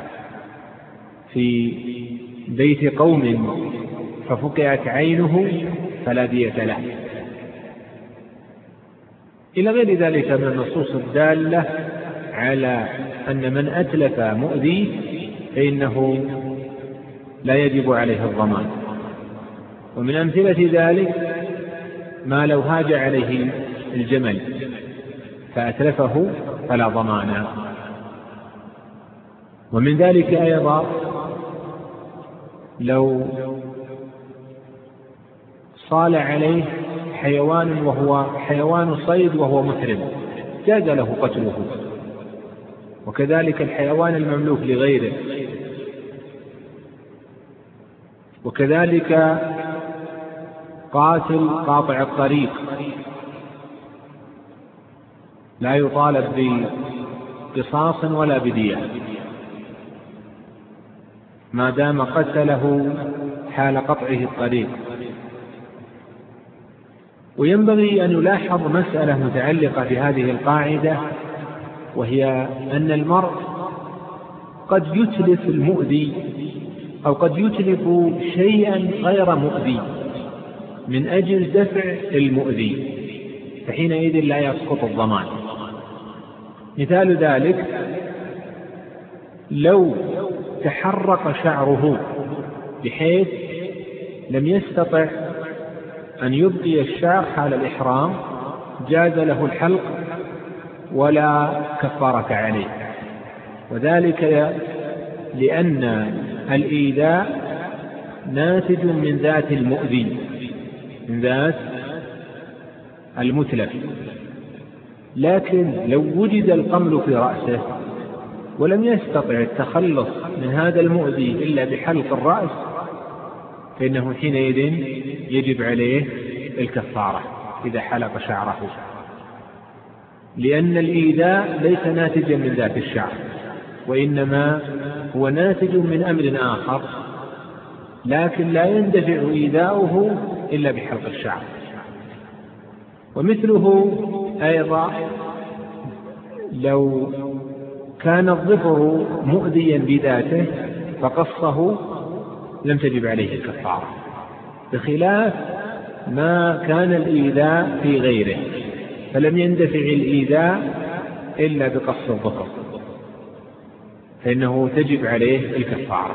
Speaker 1: في بيت قوم ففقعت عينه فلا دية له، إلى غير ذلك من النصوص الدالة على أن من أتلف مؤذيه فإنه لا يجب عليه الضمان. ومن أمثلة ذلك ما لو هاج عليه الجمل فأتلفه فلا ضمان. ومن ذلك أيضا لو صال عليه حيوان وهو حيوان صيد وهو محرم جاز له قتله، وكذلك الحيوان المملوك لغيره، وكذلك قاتل قاطع الطريق لا يطالب بقصاص ولا بدية ما دام قتله حال قطعه الطريق. وينبغي أن يلاحظ مسألة متعلقة بهذه القاعدة، وهي أن المرء قد يتلف المؤذي أو قد يتلف شيئا غير مؤذي من أجل دفع المؤذي، فحينئذ لا يسقط الضمان. مثال ذلك لو تحرق شعره بحيث لم يستطع أن يبقي الشعر حال الإحرام جاز له الحلق ولا كفارة عليه، وذلك لأن الإيذاء ناتج من ذات المؤذي، من ذات المتلف. لكن لو وجد القمل في رأسه ولم يستطع التخلص من هذا المؤذي إلا بحلق الرأس فإنه حينئذ يجب عليه الكفارة إذا حلق شعره، لأن الإيذاء ليس ناتجا من ذات الشعر، وإنما هو ناتج من أمر آخر، لكن لا يندفع إيذاؤه إلا بحلق الشعر. ومثله أيضا لو كان الظفر مؤذيا بذاته فقصه لم تجب عليه الكفارة، بخلاف ما كان الإيذاء في غيره، فلم يندفع الإيذاء إلا بقص الظفر فإنه تجب عليه الكفارة.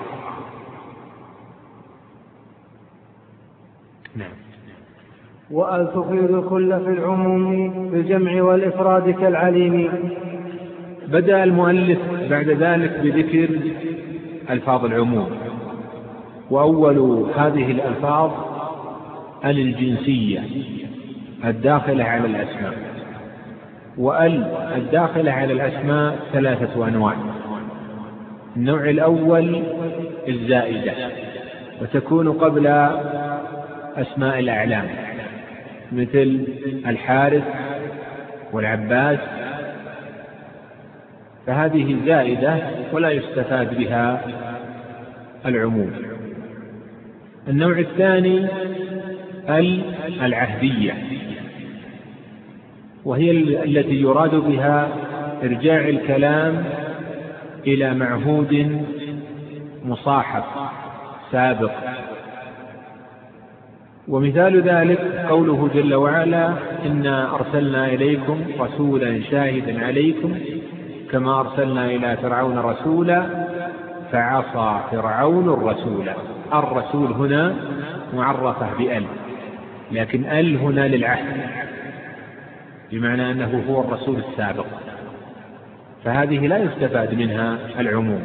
Speaker 1: نعم.
Speaker 2: وأل تفيد الكل في العموم بالجمع والإفراد كالعليم.
Speaker 1: بدأ المؤلف بعد ذلك بذكر ألفاظ العموم، وأول هذه الألفاظ ال الجنسية الداخلة على الأسماء. وأل الداخلة على الأسماء ثلاثة أنواع. النوع الأول الزائدة، وتكون قبل أسماء الأعلام مثل الحارث والعباس، فهذه زائدة ولا يستفاد بها العموم. النوع الثاني العهدية، وهي التي يراد بها إرجاع الكلام إلى معهود مصاحب سابق. ومثال ذلك قوله جل وعلا: إنا أرسلنا إليكم رسولا شاهدا عليكم كما أرسلنا إلى فرعون رسولا فعصى فرعون الرسول. الرسول هنا معرفة بأل، لكن أل هنا للعهد، بمعنى أنه هو الرسول السابق، فهذه لا يستفاد منها العموم.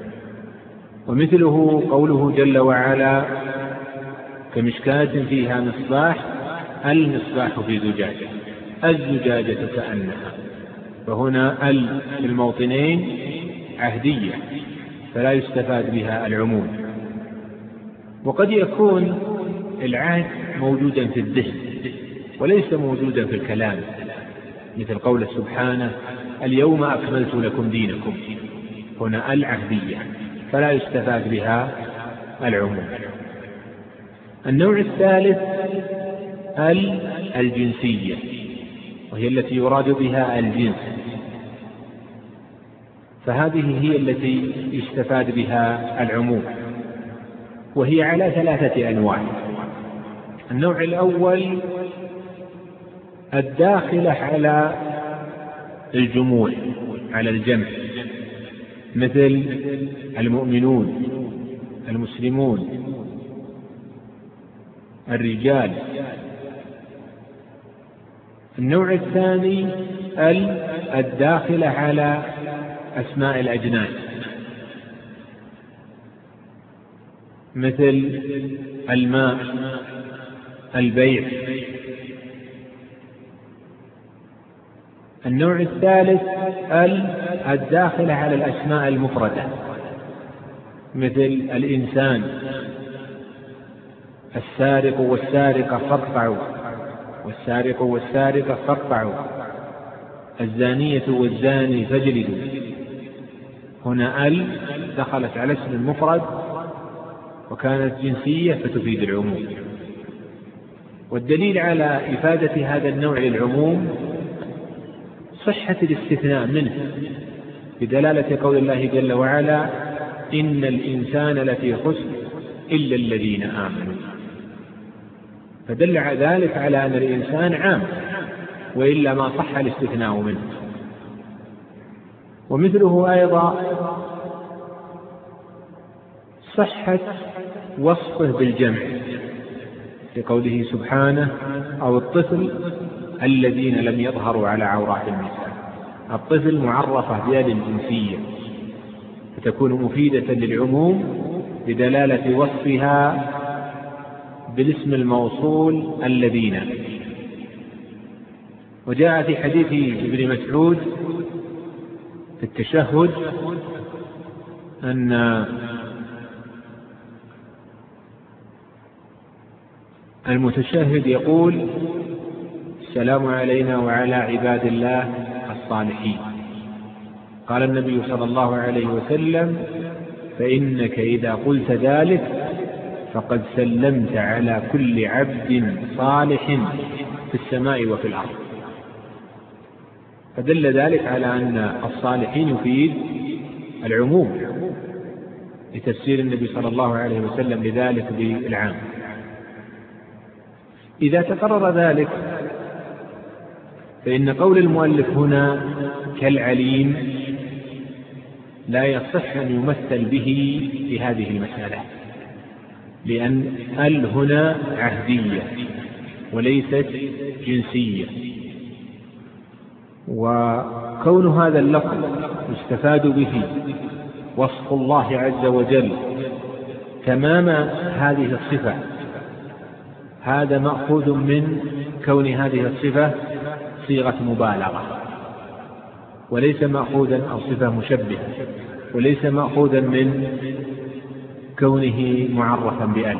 Speaker 1: ومثله قوله جل وعلا: كمشكاة فيها مصباح المصباح في زجاجة الزجاجة كأنها، فهنا ال في الموطنين عهدية فلا يستفاد بها العموم. وقد يكون العهد موجودا في الذهن وليس موجودا في الكلام، مثل قول سبحانه: اليوم أكملت لكم دينكم، هنا العهدية فلا يستفاد بها العموم. النوع الثالث الجنسية، وهي التي يراد بها الجنس، فهذه هي التي يستفاد بها العموم، وهي على ثلاثة أنواع. النوع الأول الداخلة على الجموع، على الجمع، مثل المؤمنون، المسلمون، الرجال. النوع الثاني الداخلة على أسماء الأجناس، مثل الماء، البيع. النوع الثالث الداخلة على الأسماء المفردة، مثل الإنسان، السارق والسارقة فاقطعوا، والسارق والسارقة فاقطعوا، الزانية والزاني فاجلدوا. هنا ال دخلت على اسم المفرد وكانت جنسية فتفيد العموم. والدليل على إفادة هذا النوع للعموم صحة الاستثناء منه بدلالة قول الله جل وعلا: إن الإنسان لفي خسر إلا الذين آمنوا، فدل ذلك على أن الإنسان عام، وإلا ما صح الاستثناء منه. ومثله أيضا صحة وصفه بالجمع في قوله سبحانه: أو الطفل الذين لم يظهروا على عورات النساء. الطفل معرفة بيد الجنسية فتكون مفيدة للعموم بدلالة وصفها بالاسم الموصول الذين. وجاء في حديث ابن مسعود في التشهد أن المتشهد يقول: السلام علينا وعلى عباد الله الصالحين. قال النبي صلى الله عليه وسلم: فإنك إذا قلت ذلك فقد سلمت على كل عبد صالح في السماء وفي الأرض. فدل ذلك على أن الصالحين يفيد العموم لتفسير النبي صلى الله عليه وسلم لذلك بالعام. إذا تقرر ذلك فإن قول المؤلف هنا كالعليم لا يصح أن يمثل به في هذه المسألة، لأن ال هنا عهدية وليست جنسية، وكون هذا اللفظ يستفاد به وصف الله عز وجل تمام هذه الصفة، هذا مأخوذ من كون هذه الصفة صيغة مبالغة، وليس مأخوذا أو صفة مشبهة، وليس مأخوذا من كونه معرفا بأل.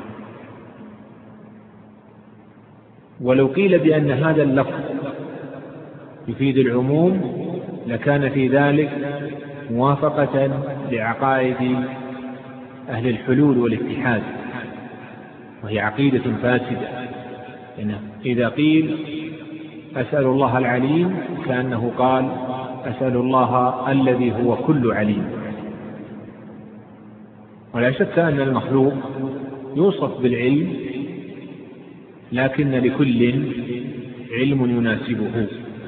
Speaker 1: ولو قيل بأن هذا اللفظ يفيد العموم لكان في ذلك موافقة لعقائد أهل الحلول والاتحاد، وهي عقيدة فاسدة. إن إذا قيل أسأل الله العليم كأنه قال أسأل الله الذي هو كل عليم. ولا شك أن المخلوق يوصف بالعلم، لكن لكل علم يناسبه،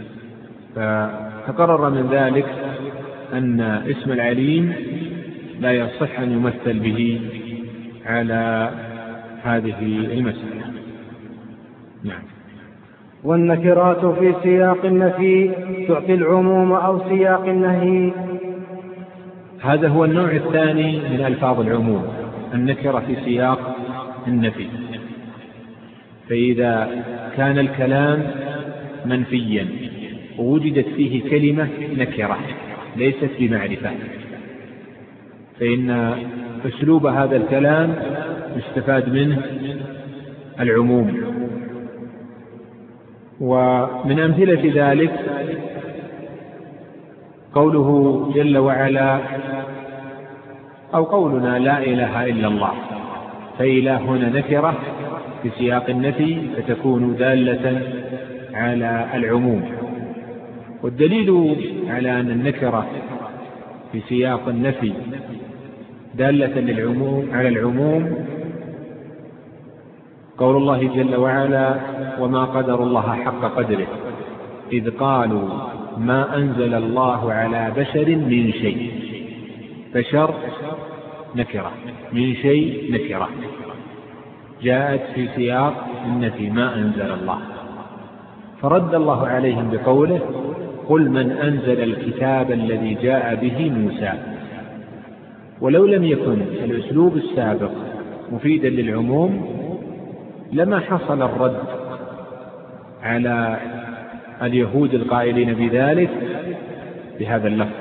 Speaker 1: فتقرر من ذلك أن اسم العليم لا يصح أن يمثل به على هذه المسألة. نعم.
Speaker 2: والنكرات في سياق النفي تعطي العموم أو سياق النهي.
Speaker 1: هذا هو النوع الثاني من ألفاظ العموم، النكرة في سياق النفي. فإذا كان الكلام منفيا ووجدت فيه كلمة نكرة ليست بمعرفة، فإن أسلوب هذا الكلام يستفاد منه العموم. ومن أمثلة ذلك قوله جل وعلا أو قولنا لا إله إلا الله، فإله هنا نكرة في سياق النفي فتكون دالة على العموم. والدليل على أن النكرة في سياق النفي دالة للعموم على العموم قول الله جل وعلا وما قدر الله حق قدره إذ قالوا ما أنزل الله على بشر من شيء. بشر نكرة، من شيء نكرة، جاءت في سياق النفي ما أنزل الله، فرد الله عليهم بقوله قل من أنزل الكتاب الذي جاء به موسى. ولو لم يكن الأسلوب السابق مفيدا للعموم لما حصل الرد على اليهود القائلين بذلك بهذا اللفظ،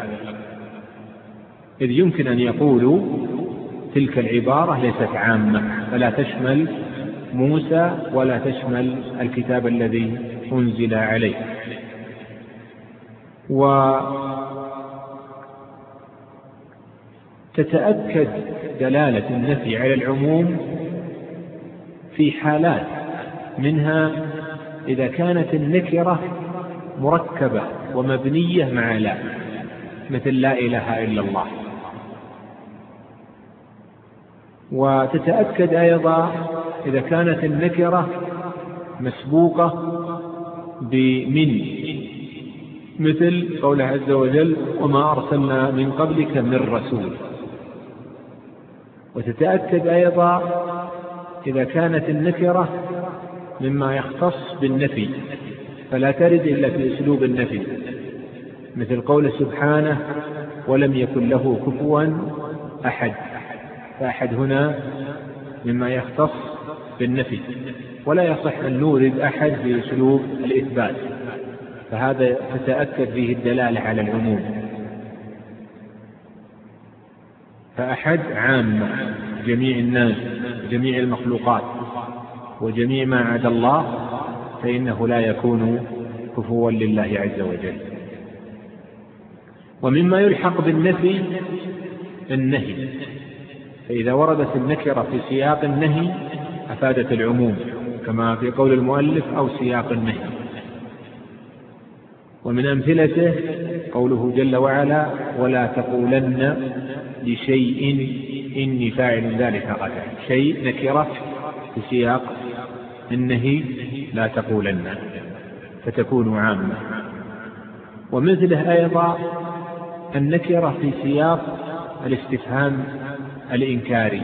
Speaker 1: إذ يمكن أن يقولوا تلك العبارة ليست عامة فلا تشمل موسى ولا تشمل الكتاب الذي أنزل عليه. وتتأكد دلالة النفي على العموم في حالات، منها إذا كانت النكرة مركبة ومبنية مع لا، مثل لا إله إلا الله. وتتأكد أيضا إذا كانت النكرة مسبوقة بمن، مثل قوله عز وجل وما أرسلنا من قبلك من رسول. وتتأكد أيضا إذا كانت النكرة مما يختص بالنفي فلا ترد إلا في أسلوب النفي، مثل قول سبحانه ولم يكن له كفوا أحد، فأحد هنا مما يختص بالنفي، ولا يصح أن نورد أحد بأسلوب الإثبات، فهذا تتأكد فيه الدلالة على العموم. فأحد عامة جميع الناس جميع المخلوقات وجميع ما عدا الله، فإنه لا يكون كفوا لله عز وجل. ومما يلحق بالنفي النهي، فإذا وردت النكرة في سياق النهي أفادت العموم كما في قول المؤلف أو سياق النهي. ومن أمثلته قوله جل وعلا ولا تقولن لشيء إني فاعل ذلك غدا. شيء نكرة في سياق النهي لا تقولن. فتكون عامة. ومثله أيضا النكرة في سياق الاستفهام الإنكاري،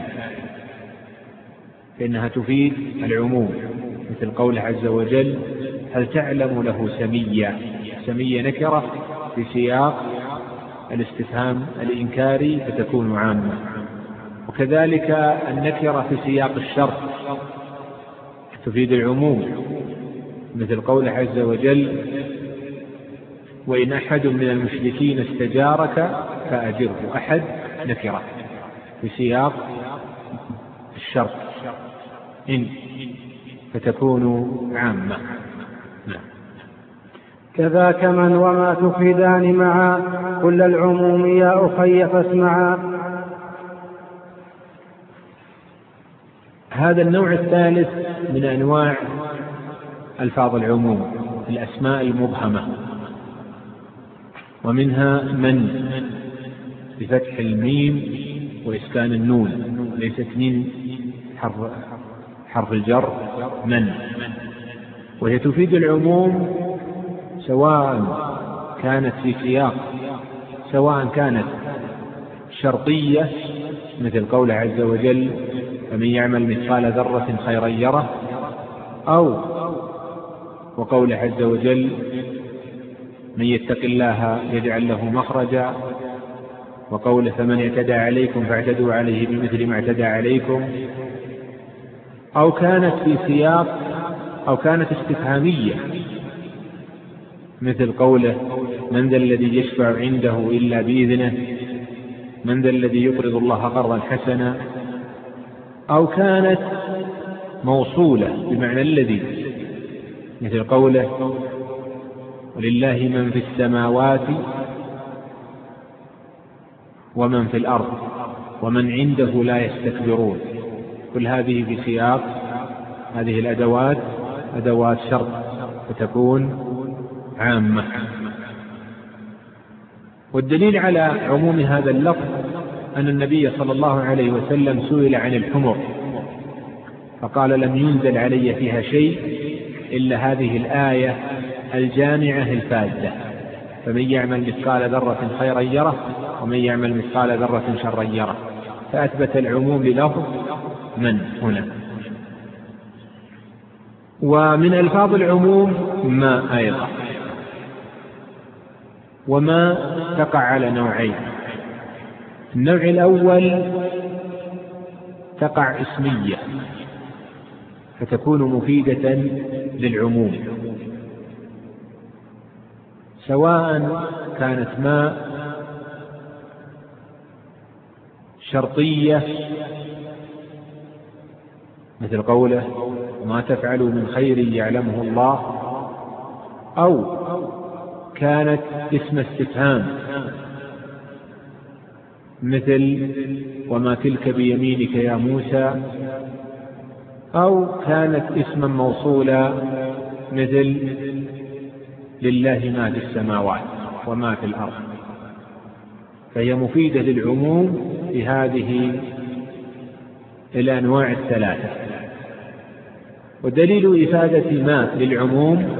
Speaker 1: فإنها تفيد العموم، مثل قوله عز وجل هل تعلم له سميا. سميا نكرة في سياق الاستفهام الإنكاري فتكون عامة. وكذلك النكرة في سياق الشرط تفيد العموم، مثل قوله عز وجل وإن أحد من المشركين استجارك فأجره. أحد نكرة في سياق الشرط إن فتكون عامة. نعم.
Speaker 2: كذاك من وما تفيدان معا كل العموم يا أخي فاسمعا.
Speaker 1: هذا النوع الثالث من أنواع ألفاظ العموم الأسماء المبهمة، ومنها من بفتح الميم وإسكان النون، ليست من حرف, حرف الجر من، وهي تفيد العموم سواء كانت في سياق سواء كانت شرطية مثل قول عز وجل فمن يعمل مثقال ذرة خيرا يره، أو وقول عز وجل من يتق الله يجعل له مخرجا، وقوله فمن اعتدى عليكم فاعتدوا عليه بمثل ما اعتدى عليكم، أو كانت في سياق أو كانت استفهامية مثل قوله من ذا الذي يشفع عنده إلا بإذنه، من ذا الذي يقرض الله قرضا حسنا، أو كانت موصولة بمعنى الذي مثل قوله ولله من في السماوات ومن في الأرض ومن عنده لا يستكبرون. كل هذه في سياق هذه الأدوات أدوات شرط فتكون عامة. والدليل على عموم هذا اللفظ أن النبي صلى الله عليه وسلم سئل عن الحمر فقال لم ينزل علي فيها شيء إلا هذه الآية الجامعة الفاذة فمن يعمل مثقال ذرة خيرا يره ومن يعمل مثقال ذرة شرا يره، فأثبت العموم بلفظ من هنا. ومن ألفاظ العموم ما أيضا، وما تقع على نوعين. النوع الأول تقع اسمية فتكون مفيدة للعموم، سواء كانت ما شرطية مثل قوله ما تفعلوا من خير يعلمه الله، أو كانت اسم استفهام مثل وما تلك بيمينك يا موسى، أو كانت اسما موصولا مثل لله ما في السماوات وما في الأرض، فهي مفيدة للعموم بهذه الأنواع الثلاثة. ودليل إفادة ما للعموم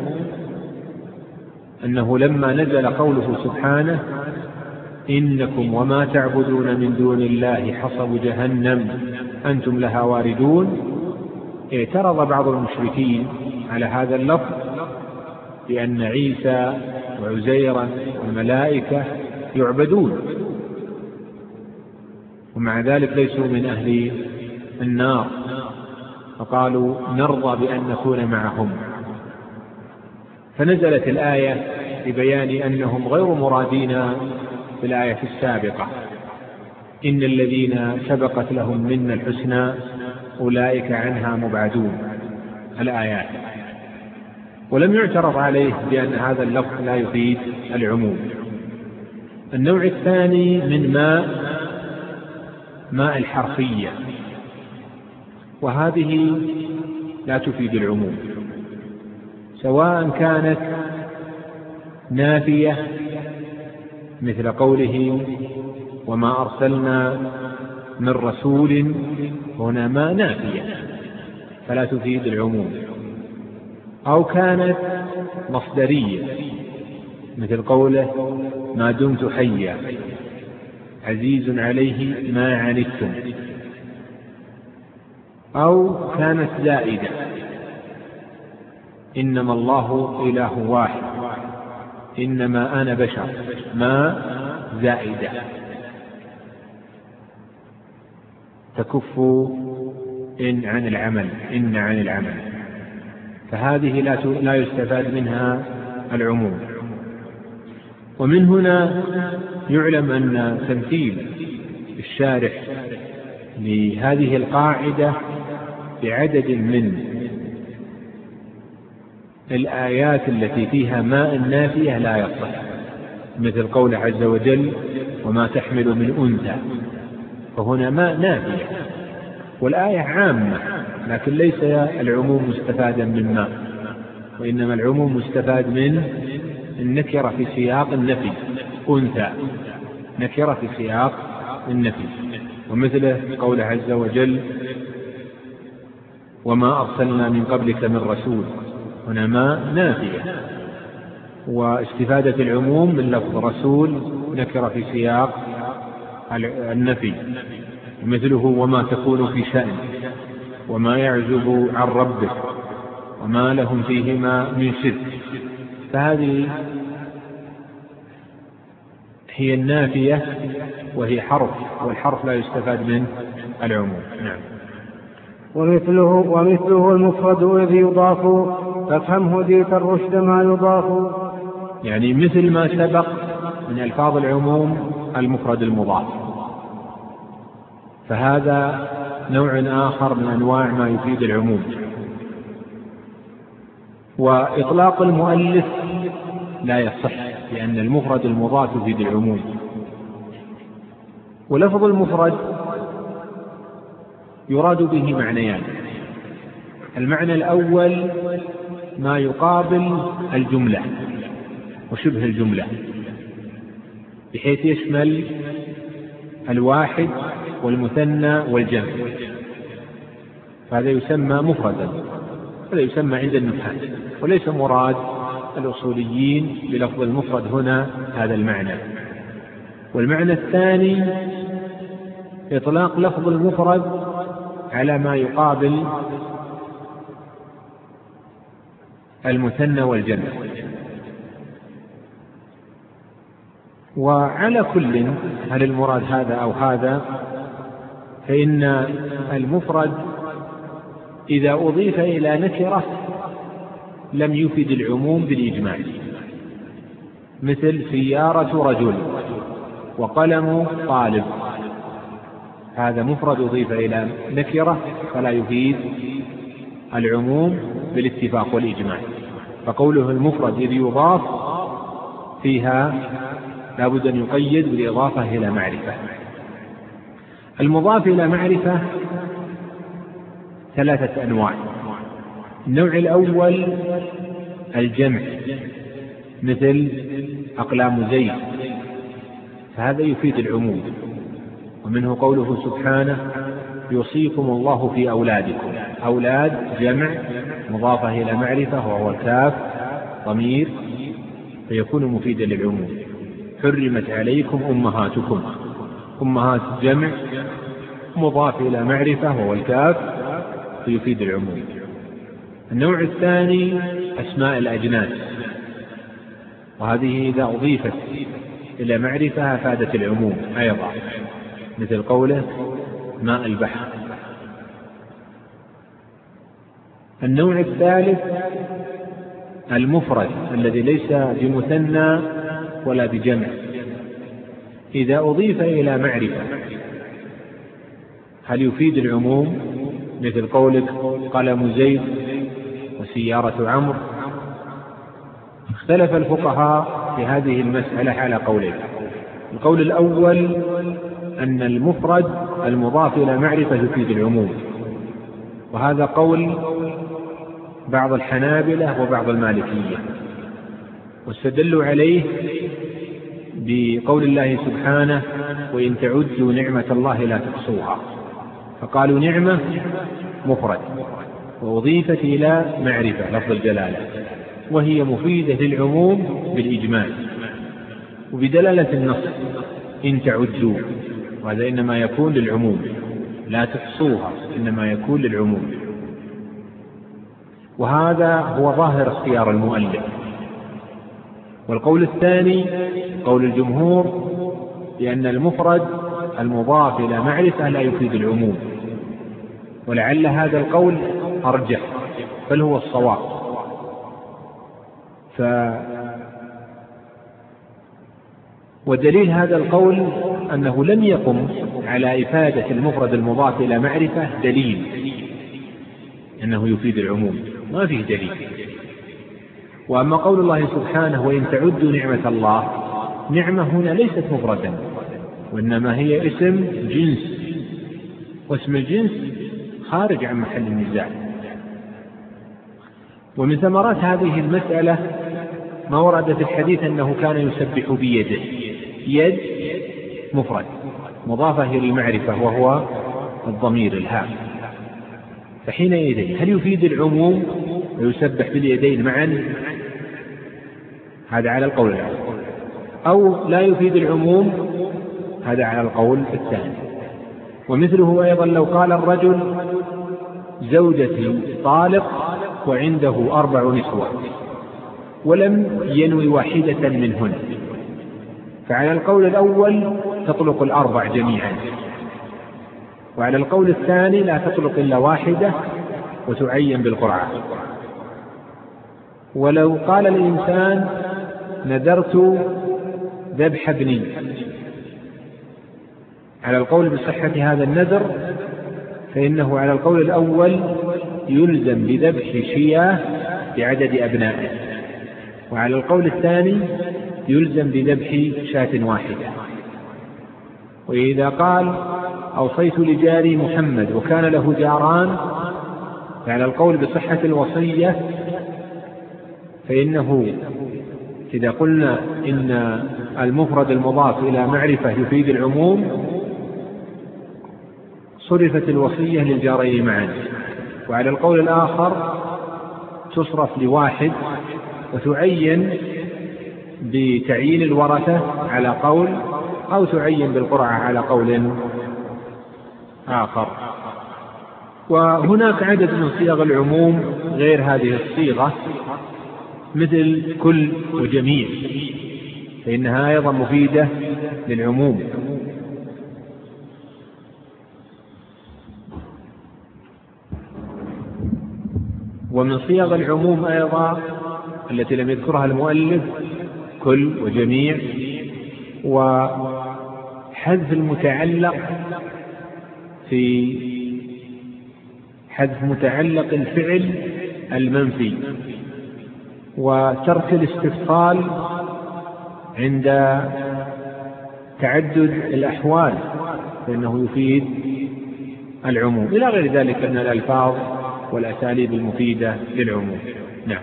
Speaker 1: أنه لما نزل قوله سبحانه إنكم وما تعبدون من دون الله حصب جهنم أنتم لها واردون، اعترض بعض المشركين على هذا اللفظ بأن عيسى وعزيرا والملائكة يعبدون ومع ذلك ليسوا من أهل النار، فقالوا نرضى بأن نكون معهم، فنزلت الآية لبيان أنهم غير مرادين في الآية السابقة إن الذين سبقت لهم منا الحسنى أولئك عنها مبعدون الآيات. ولم يعترض عليه بأن هذا اللفظ لا يفيد العموم. النوع الثاني من ماء ماء الحرفية، وهذه لا تفيد العموم، سواء كانت نافية مثل قوله وما أرسلنا من رسول، هنا ما نافية فلا تفيد العموم، أو كانت مصدرية، مثل قوله ما دمت حيا عزيز عليه ما عنتم، أو كانت زائدة إنما الله إله واحد إنما أنا بشر، ما زائدة تكف إن عن العمل إن عن العمل، فهذه لا يستفاد منها العموم. ومن هنا يعلم أن تمثيل الشارح لهذه القاعدة بعدد من الآيات التي فيها ما النافية لا يصح، مثل قول عز وجل وما تحمل من أنثى، فهنا ما نافية والآية عامة، لكن ليس العموم مستفادا من ما، وإنما العموم مستفاد من النكرة في سياق النفي، أنثى نكرة في سياق النفي. ومثله قول عز وجل وما أرسلنا من قبلك من رسول، هنا ما نافية، واستفادة العموم من لفظ رسول نكرة في سياق النفي. مثله وما تكون في شأن وما يعزب عن ربك وما لهم فيهما من شرك، فهذه هي النافية وهي حرف، والحرف لا يستفاد منه العموم. نعم.
Speaker 2: ومثله, ومثله المفرد إذ يضاف فافهمه ديت الرشد ما يضاف،
Speaker 1: يعني مثل ما سبق من ألفاظ العموم المفرد المضاف، فهذا نوع آخر من أنواع ما يفيد العموم. وإطلاق المؤلف لا يصح، لأن المفرد المضاف يفيد العموم. ولفظ المفرد يراد به معنيان: المعنى الأول ما يقابل الجملة وشبه الجملة، بحيث يشمل الواحد والمثنى والجمع، هذا يسمى مفردا، هذا يسمى عند النحاة، وليس مراد الأصوليين بلفظ المفرد هنا هذا المعنى. والمعنى الثاني إطلاق لفظ المفرد على ما يقابل المثنى والجمع. وعلى كل هل المراد هذا أو هذا، فإن المفرد إذا أضيف إلى نكرة لم يفد العموم بالإجماع، مثل سيارة رجل وقلم طالب، هذا مفرد أضيف إلى نكرة فلا يفيد العموم بالاتفاق والإجماع. فقوله المفرد إذ يضاف فيها لا بد أن يقيد بالإضافة إلى معرفة. المضاف إلى معرفة ثلاثة أنواع: النوع الأول الجمع، مثل أقلام زيد، فهذا يفيد العموم. ومنه قوله سبحانه يوصيكم الله في أولادكم، أولاد جمع مضافة إلى معرفة وهو الكاف ضمير فيكون مفيدا للعموم. حرمت عليكم أمهاتكم، أمهات جمع مضاف إلى معرفة وهو الكاف فيفيد العموم. النوع الثاني أسماء الأجناس، وهذه إذا أضيفت إلى معرفة أفادت العموم أيضا، مثل قوله ماء البحر. النوع الثالث المفرد الذي ليس بمثنى ولا بجمع، إذا أضيف إلى معرفة هل يفيد العموم، مثل قولك قلم زيد وسيارة عمرو. اختلف الفقهاء في هذه المسألة على قولين: القول الأول أن المفرد المضاف إلى معرفة يفيد العموم، وهذا قول بعض الحنابلة وبعض المالكية، واستدلوا عليه بقول الله سبحانه وإن تعدوا نعمة الله لا تحصوها، فقالوا نعمة مفرد وأضيفت إلى معرفة لفظ الجلالة، وهي مفيدة للعموم بالإجمال وبدلالة النص إن تعدوا، وهذا إنما يكون للعموم، لا تحصوها، إنما يكون للعموم. وهذا هو ظاهر اختيار المؤلف. والقول الثاني قول الجمهور بأن المفرد المضاف إلى معرفة لا يفيد العموم، ولعل هذا القول أرجح بل هو الصواب. ف ودليل هذا القول أنه لم يقم على إفادة المفرد المضاف إلى معرفة دليل أنه يفيد العموم، ما فيه دليل. وأما قول الله سبحانه وإن تعدوا نعمة الله، نعمة هنا ليست مفردا وإنما هي اسم جنس، واسم الجنس خارج عن محل النزاع. ومن ثمرات هذه المسألة ما ورد في الحديث أنه كان يسبح بيده، يد مفرد مضافة إلى المعرفة وهو الضمير الهام، فحينئذ هل يفيد العموم ويسبح باليدين معا؟ هذا على القول الأول. أو لا يفيد العموم، هذا على القول الثاني. ومثله أيضا لو قال الرجل زوجتي طالق وعنده أربع نسوة ولم ينوي واحدة منهن، فعلى القول الأول تطلق الأربع جميعا، وعلى القول الثاني لا تطلق إلا واحدة وتعين بالقرعة. ولو قال الإنسان نذرت ذبح ابني، على القول بصحة هذا النذر فإنه على القول الأول يلزم بذبح شياه بعدد أبنائه، وعلى القول الثاني يلزم بذبح شاة واحدة. وإذا قال أوصيت لجاري محمد وكان له جاران، فعلى القول بصحة الوصية فإنه إذا قلنا إن المفرد المضاف إلى معرفة يفيد العموم صرفت الوصية للجارين معا، وعلى القول الآخر تصرف لواحد وتعين بتعيين الورثة على قول، أو تعين بالقرعة على قول آخر. وهناك عدد من صيغ العموم غير هذه الصيغة مثل كل وجميع، فإنها أيضا مفيدة للعموم. ومن صيغ العموم أيضا التي لم يذكرها المؤلف كل وجميع، وحذف المتعلق في حذف متعلق الفعل المنفي، وترك الاستفصال عند تعدد الأحوال فإنه يفيد العموم، إلى غير ذلك من الألفاظ والأساليب المفيدة للعموم. نعم.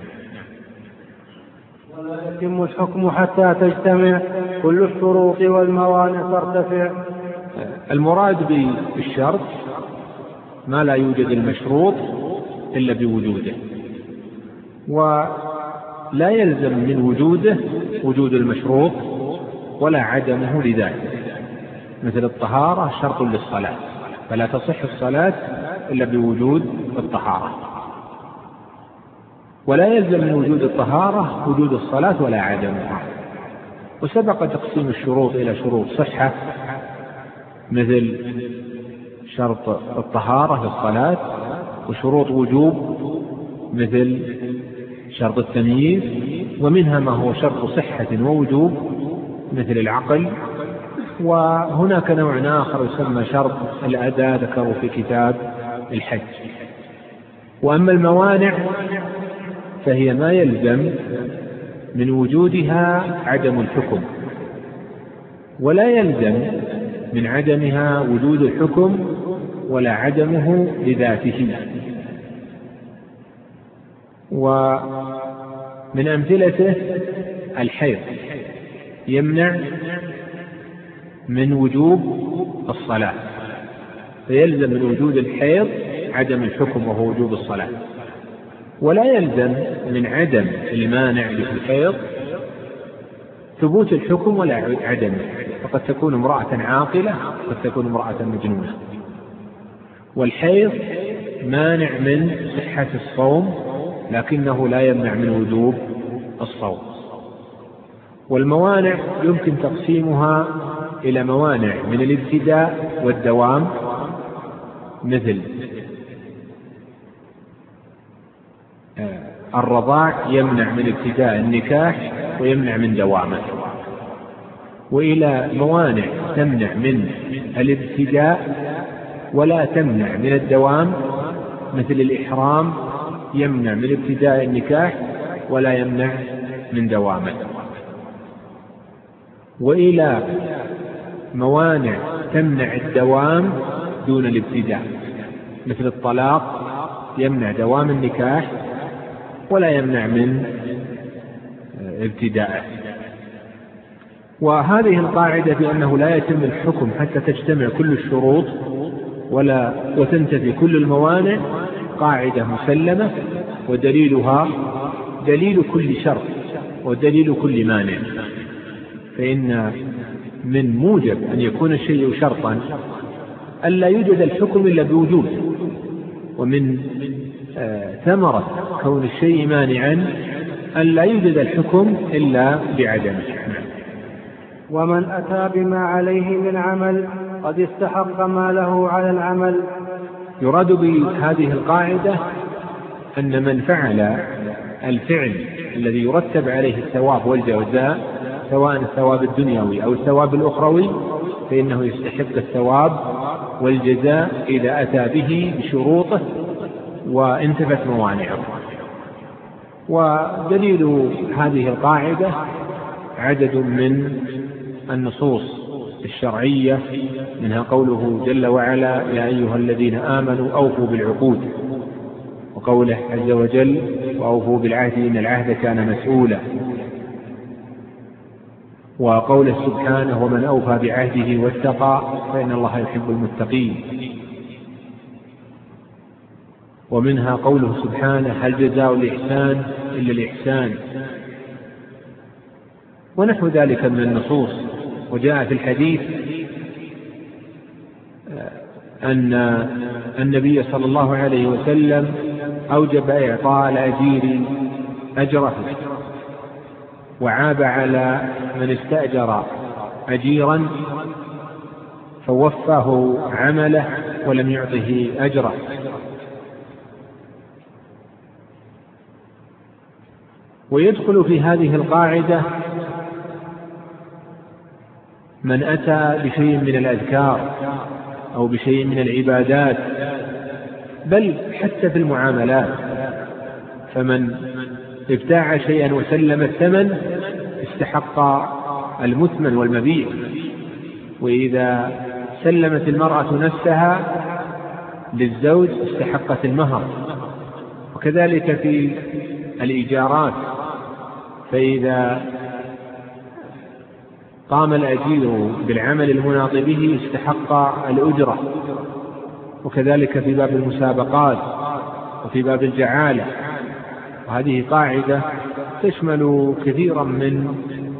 Speaker 2: ولا يتم الحكم حتى تجتمع كل الشروط والموانع ترتفع.
Speaker 1: المراد بالشرط ما لا يوجد المشروط إلا بوجوده، ولا يلزم من وجوده وجود المشروط ولا عدمه لذاته، مثل الطهارة شرط للصلاة، فلا تصح الصلاة إلا بوجود الطهارة، ولا يلزم من وجود الطهارة وجود الصلاة ولا عدمها. وسبق تقسيم الشروط إلى شروط صحة مثل شرط الطهارة للصلاة، وشروط وجوب مثل شرط التمييز، ومنها ما هو شرط صحة ووجوب مثل العقل. وهناك نوع آخر يسمى شرط الأداء ذكروا في كتاب الحج. وأما الموانع فهي ما يلزم من وجودها عدم الحكم، ولا يلزم من عدمها وجود الحكم ولا عدمه لذاته. ومن أمثلته الحيض يمنع من وجوب الصلاة، فيلزم من وجود الحيض عدم الحكم وهو وجوب الصلاة. ولا يلزم من عدم المانع للحيض ثبوت الحكم ولا عدمه، فقد تكون امرأة عاقلة وقد تكون امرأة مجنونة. والحيض مانع من صحة الصوم لكنه لا يمنع من وجوب الصوم. والموانع يمكن تقسيمها إلى موانع من الابتداء والدوام، مثل الرضاع يمنع من ابتداء النكاح ويمنع من دوامه، وإلى موانع تمنع من الابتداء ولا تمنع من الدوام، مثل الإحرام يمنع من ابتداء النكاح ولا يمنع من دوامه، وإلى موانع تمنع الدوام دون الابتداء، مثل الطلاق يمنع دوام النكاح ولا يمنع من ابتداءه. وهذه القاعدة بأنه لا يتم الحكم حتى تجتمع كل الشروط ولا وتنتفي كل الموانع قاعدة مسلمة، ودليلها دليل كل شرط ودليل كل مانع. فإن من موجب أن يكون الشيء شرطا ألا يوجد الحكم إلا بوجود، ومن آه ثمرة كون الشيء مانعا ألا يوجد الحكم إلا بعدمه.
Speaker 2: ومن أتى بما عليه من عمل قد استحق ما له على العمل.
Speaker 1: يراد بهذه القاعدة أن من فعل الفعل الذي يرتب عليه الثواب والجزاء، سواء الثواب الدنيوي أو الثواب الأخروي، فإنه يستحق الثواب والجزاء إذا أتى به بشروطه وانتفت موانعه. ودليل هذه القاعدة عدد من النصوص الشرعية، منها قوله جل وعلا يا أيها الذين آمنوا أوفوا بالعقود، وقوله عز وجل وأوفوا بالعهد إن العهد كان مسؤولا، وقوله سبحانه ومن أوفى بعهده واتقى فإن الله يحب المتقين. ومنها قوله سبحانه هل جزاء الإحسان إلا الإحسان، ونحو ذلك من النصوص. وجاء في الحديث أن النبي صلى الله عليه وسلم أوجب إعطاء الأجير أجره، وعاب على من استأجر أجيرا فوفاه عمله ولم يعطه أجره. ويدخل في هذه القاعدة من أتى بشيء من الأذكار أو بشيء من العبادات، بل حتى في المعاملات، فمن ابتاع شيئا وسلم الثمن استحق المثمن والمبيع، وإذا سلمت المرأة نفسها للزوج استحقت المهر. وكذلك في الإيجارات، فإذا قام الأجير بالعمل المناط به استحق الأجرة. وكذلك في باب المسابقات وفي باب الجعالة. وهذه قاعدة تشمل كثيرا من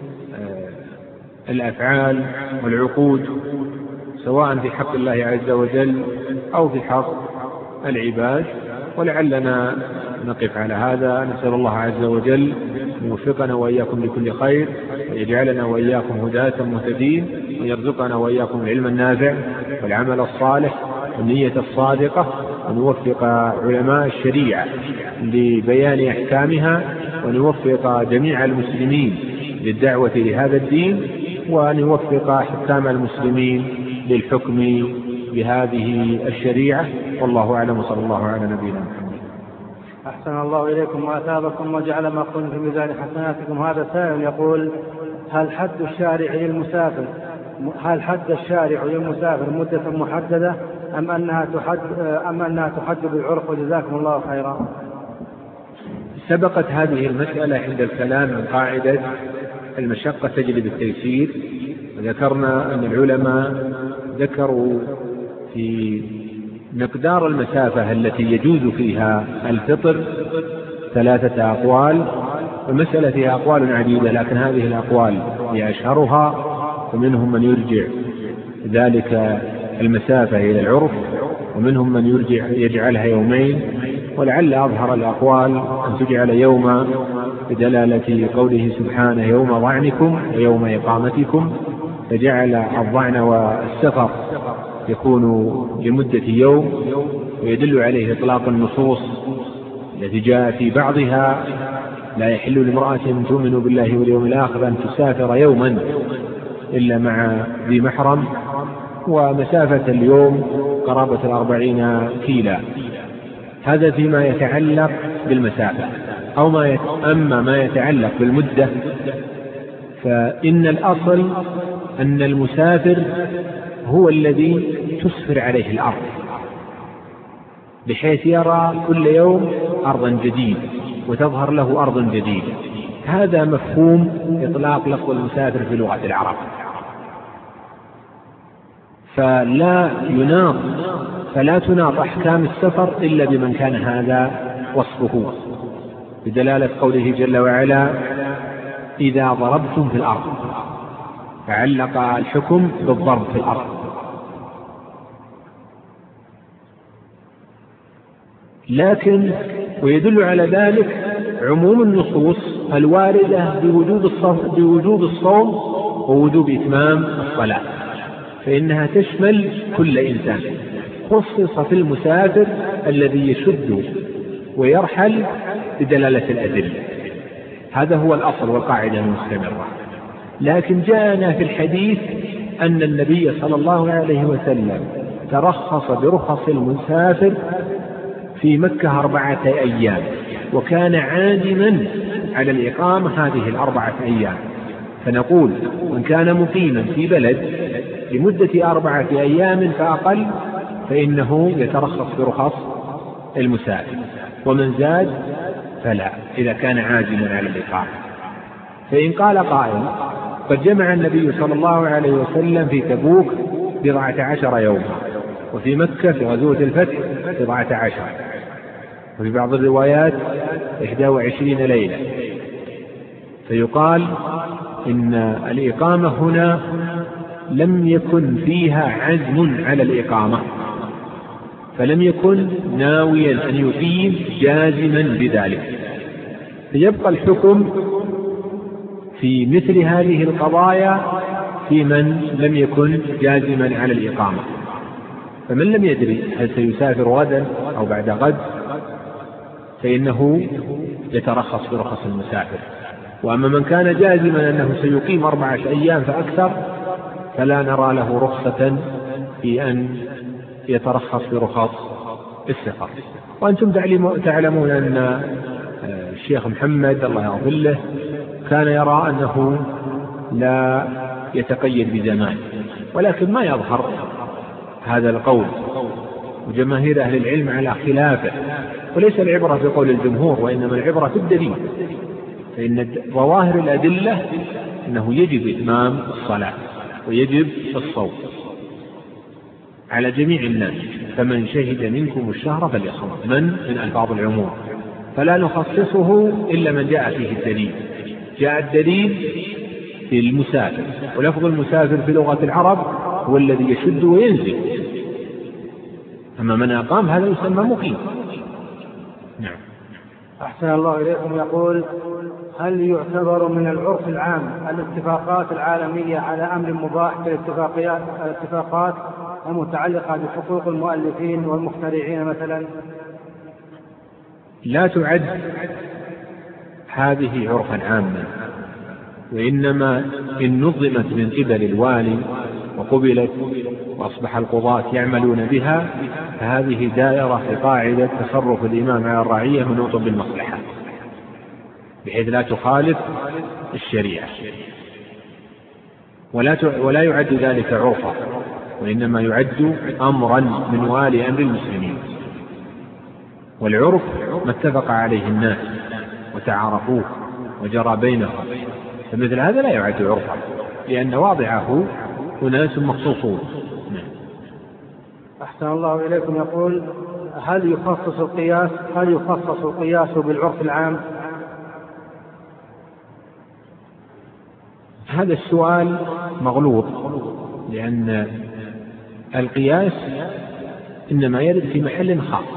Speaker 1: الأفعال والعقود، سواء في حق الله عز وجل أو في حق العباد. ولعلنا نقف على هذا. نسأل الله عز وجل أن يوفقنا وإياكم لكل خير، ويجعلنا وإياكم هداة مهتدين، ويرزقنا وإياكم العلم النافع والعمل الصالح والنية الصادقة، وأن يوفق علماء الشريعة لبيان أحكامها، وأن يوفق جميع المسلمين للدعوة لهذا الدين، وأن يوفق حكام المسلمين للحكم بهذه الشريعة. والله أعلم، وصلى الله على نبينا محمد.
Speaker 2: أحسن الله إليكم وأثابكم وجعل ما قلت في ميزان حسناتكم. هذا سائل يقول هل حد الشارع للمسافر هل حد الشارع للمسافر مدة محددة أم أنها تحد أم أنها تحد بالعرف؟ وجزاكم الله خيرا.
Speaker 1: سبقت هذه المسألة عند الكلام عن قاعدة المشقة تجلب التيسير، وذكرنا أن العلماء ذكروا في مقدار المسافة التي يجوز فيها الفطر ثلاثة أقوال، والمسألة فيها أقوال عديدة، لكن هذه الأقوال هي أشهرها. ومنهم من يرجع ذلك المسافة إلى العرف، ومنهم من يرجع يجعلها يومين، ولعل أظهر الأقوال أن تجعل يوما بدلالة قوله سبحانه يوم ظعنكم ويوم إقامتكم، فجعل الظعن والسفر يكون لمدة يوم، ويدل عليه إطلاق النصوص التي جاء في بعضها لا يحل لامرأة تؤمن بالله واليوم الآخر أن تسافر يوما إلا مع ذي محرم، ومسافة اليوم قرابة الأربعين كيلا. هذا فيما يتعلق بالمسافة. أو ما يت... أما ما يتعلق بالمدة فإن الأصل أن المسافر هو الذي تسفر عليه الأرض، بحيث يرى كل يوم أرضا جديدة وتظهر له أرض جديدة. هذا مفهوم إطلاق لفظ المسافر في لغة العرب. فلا يناط فلا تناط أحكام السفر إلا بمن كان هذا وصفه، بدلالة قوله جل وعلا إذا ضربتم في الأرض، فعلق الحكم بالضرب في الأرض. لكن ويدل على ذلك عموم النصوص الواردة بوجوب الصوم, بوجوب الصوم ووجوب إتمام الصلاة، فإنها تشمل كل إنسان. خصص في المسافر الذي يشد ويرحل بدلالة الأدلة. هذا هو الأصل والقاعدة المستمرة. لكن جاءنا في الحديث أن النبي صلى الله عليه وسلم ترخص برخص المسافر في مكة أربعة أيام، وكان عازما على الإقامة هذه الأربعة أيام. فنقول من كان مقيما في بلد لمدة أربعة أيام فأقل فإنه يترخص برخص المسافر، ومن زاد فلا إذا كان عازما على الإقامة. فإن قال قائل قد جمع النبي صلى الله عليه وسلم في تبوك بضعة عشر يوما، وفي مكة في غزوة الفتح بضعة عشر، وفي بعض الروايات إحدى وعشرين ليلة، فيقال إن الإقامة هنا لم يكن فيها عزم على الإقامة، فلم يكن ناويا أن يقيم جازما بذلك، فيبقى الحكم في مثل هذه القضايا في من لم يكن جازما على الإقامة. فمن لم يدري هل سيسافر غدا أو بعد غد فإنه يترخص برخص المسافر. وأما من كان جازما أنه سيقيم أربعة أيام فأكثر فلا نرى له رخصة في أن يترخص برخص السفر. وأنتم تعلمون أن الشيخ محمد الله يغفر له كان يرى أنه لا يتقيد بزمان، ولكن ما يظهر هذا القول، وجماهير أهل العلم على خلافه. وليس العبرة في قول الجمهور، وإنما العبرة في الدليل. فإن ظواهر الأدلة أنه يجب إتمام الصلاة ويجب الصوم على جميع الناس. فمن شهد منكم الشهر فليصم، من من ألفاظ العموم، فلا نخصصه إلا من جاء فيه الدليل. جاء الدليل في المسافر، ولفظ المسافر في لغة العرب هو الذي يشد وينزل، أما من أقام هذا يسمى مقيم. نعم.
Speaker 2: أحسن الله إليكم. يقول هل يعتبر من العرف العام الاتفاقات العالمية على أمر مباح كالاتفاقيات الاتفاقات المتعلقة بحقوق المؤلفين والمخترعين مثلا؟
Speaker 1: لا تعد هذه عرفا عاما، وإنما إن نظمت من قبل الوالي وقبلت وأصبح القضاة يعملون بها فهذه دائرة في قاعدة تصرف الإمام على الرعية منوط بالمصلحة، بحيث لا تخالف الشريعة، ولا ولا يعد ذلك عرفا، وإنما يعد أمرا من والي أمر المسلمين. والعرف ما اتفق عليه الناس وتعارفوه وجرى بينهم، فمثل هذا لا يعد عرفا، لأن واضعه أناس مخصوصون.
Speaker 2: أحسن الله إليكم. يقول هل يخصص القياس هل يخصص القياس بالعرف العام؟
Speaker 1: هذا السؤال مغلوط، لأن القياس إنما يرد في محل خاص،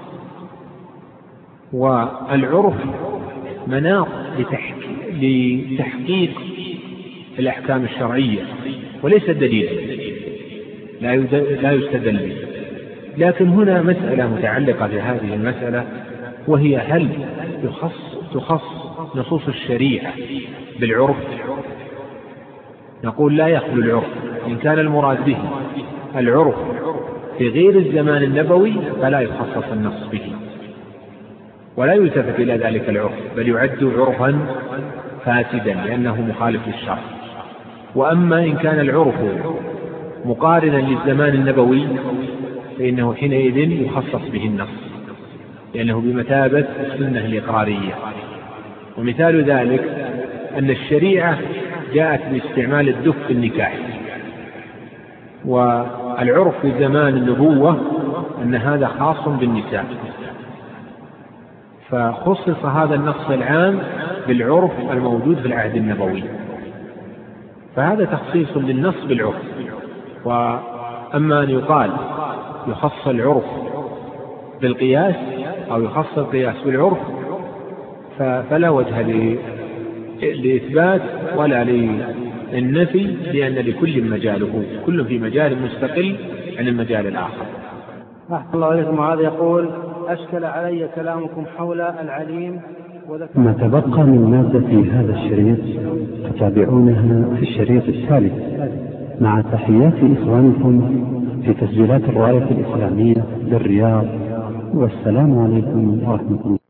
Speaker 1: والعرف مناط لتحقيق الأحكام الشرعية وليس دليل لا يستدل به. لكن هنا مسألة متعلقة بهذه المسألة، وهي هل يخص تخص نصوص الشريعة بالعرف؟ نقول لا يخلو العرف. إن كان المراد به العرف في غير الزمان النبوي فلا يخصص النص به ولا يلتفت إلى ذلك العرف، بل يعد عرفا فاسدا لأنه مخالف للشرع. وأما إن كان العرف مقارنا للزمان النبوي فإنه حينئذ يخصص به النص، لأنه بمثابة السنة الإقرارية. ومثال ذلك أن الشريعة جاءت باستعمال الدف في النكاح، والعرف في زمان النبوة أن هذا خاص بالنساء، فخصص هذا النص العام بالعرف الموجود في العهد النبوي، فهذا تخصيص للنص بالعرف. وأما أن يقال يخص العرف بالقياس أو يخص القياس بالعرف فلا وجه لإثبات ولا للنفي، لأن لكل مجاله، كل في مجال مستقل عن المجال الآخر.
Speaker 2: أحسن الله عليكم. هذا يقول: أشكل علي كلامكم حول العليم.
Speaker 3: ما تبقى من مادة في هذا الشريط تتابعونها في الشريط الثالث، مع تحيات إخوانكم في تسجيلات الراية الإسلامية بالرياض. والسلام عليكم ورحمة الله.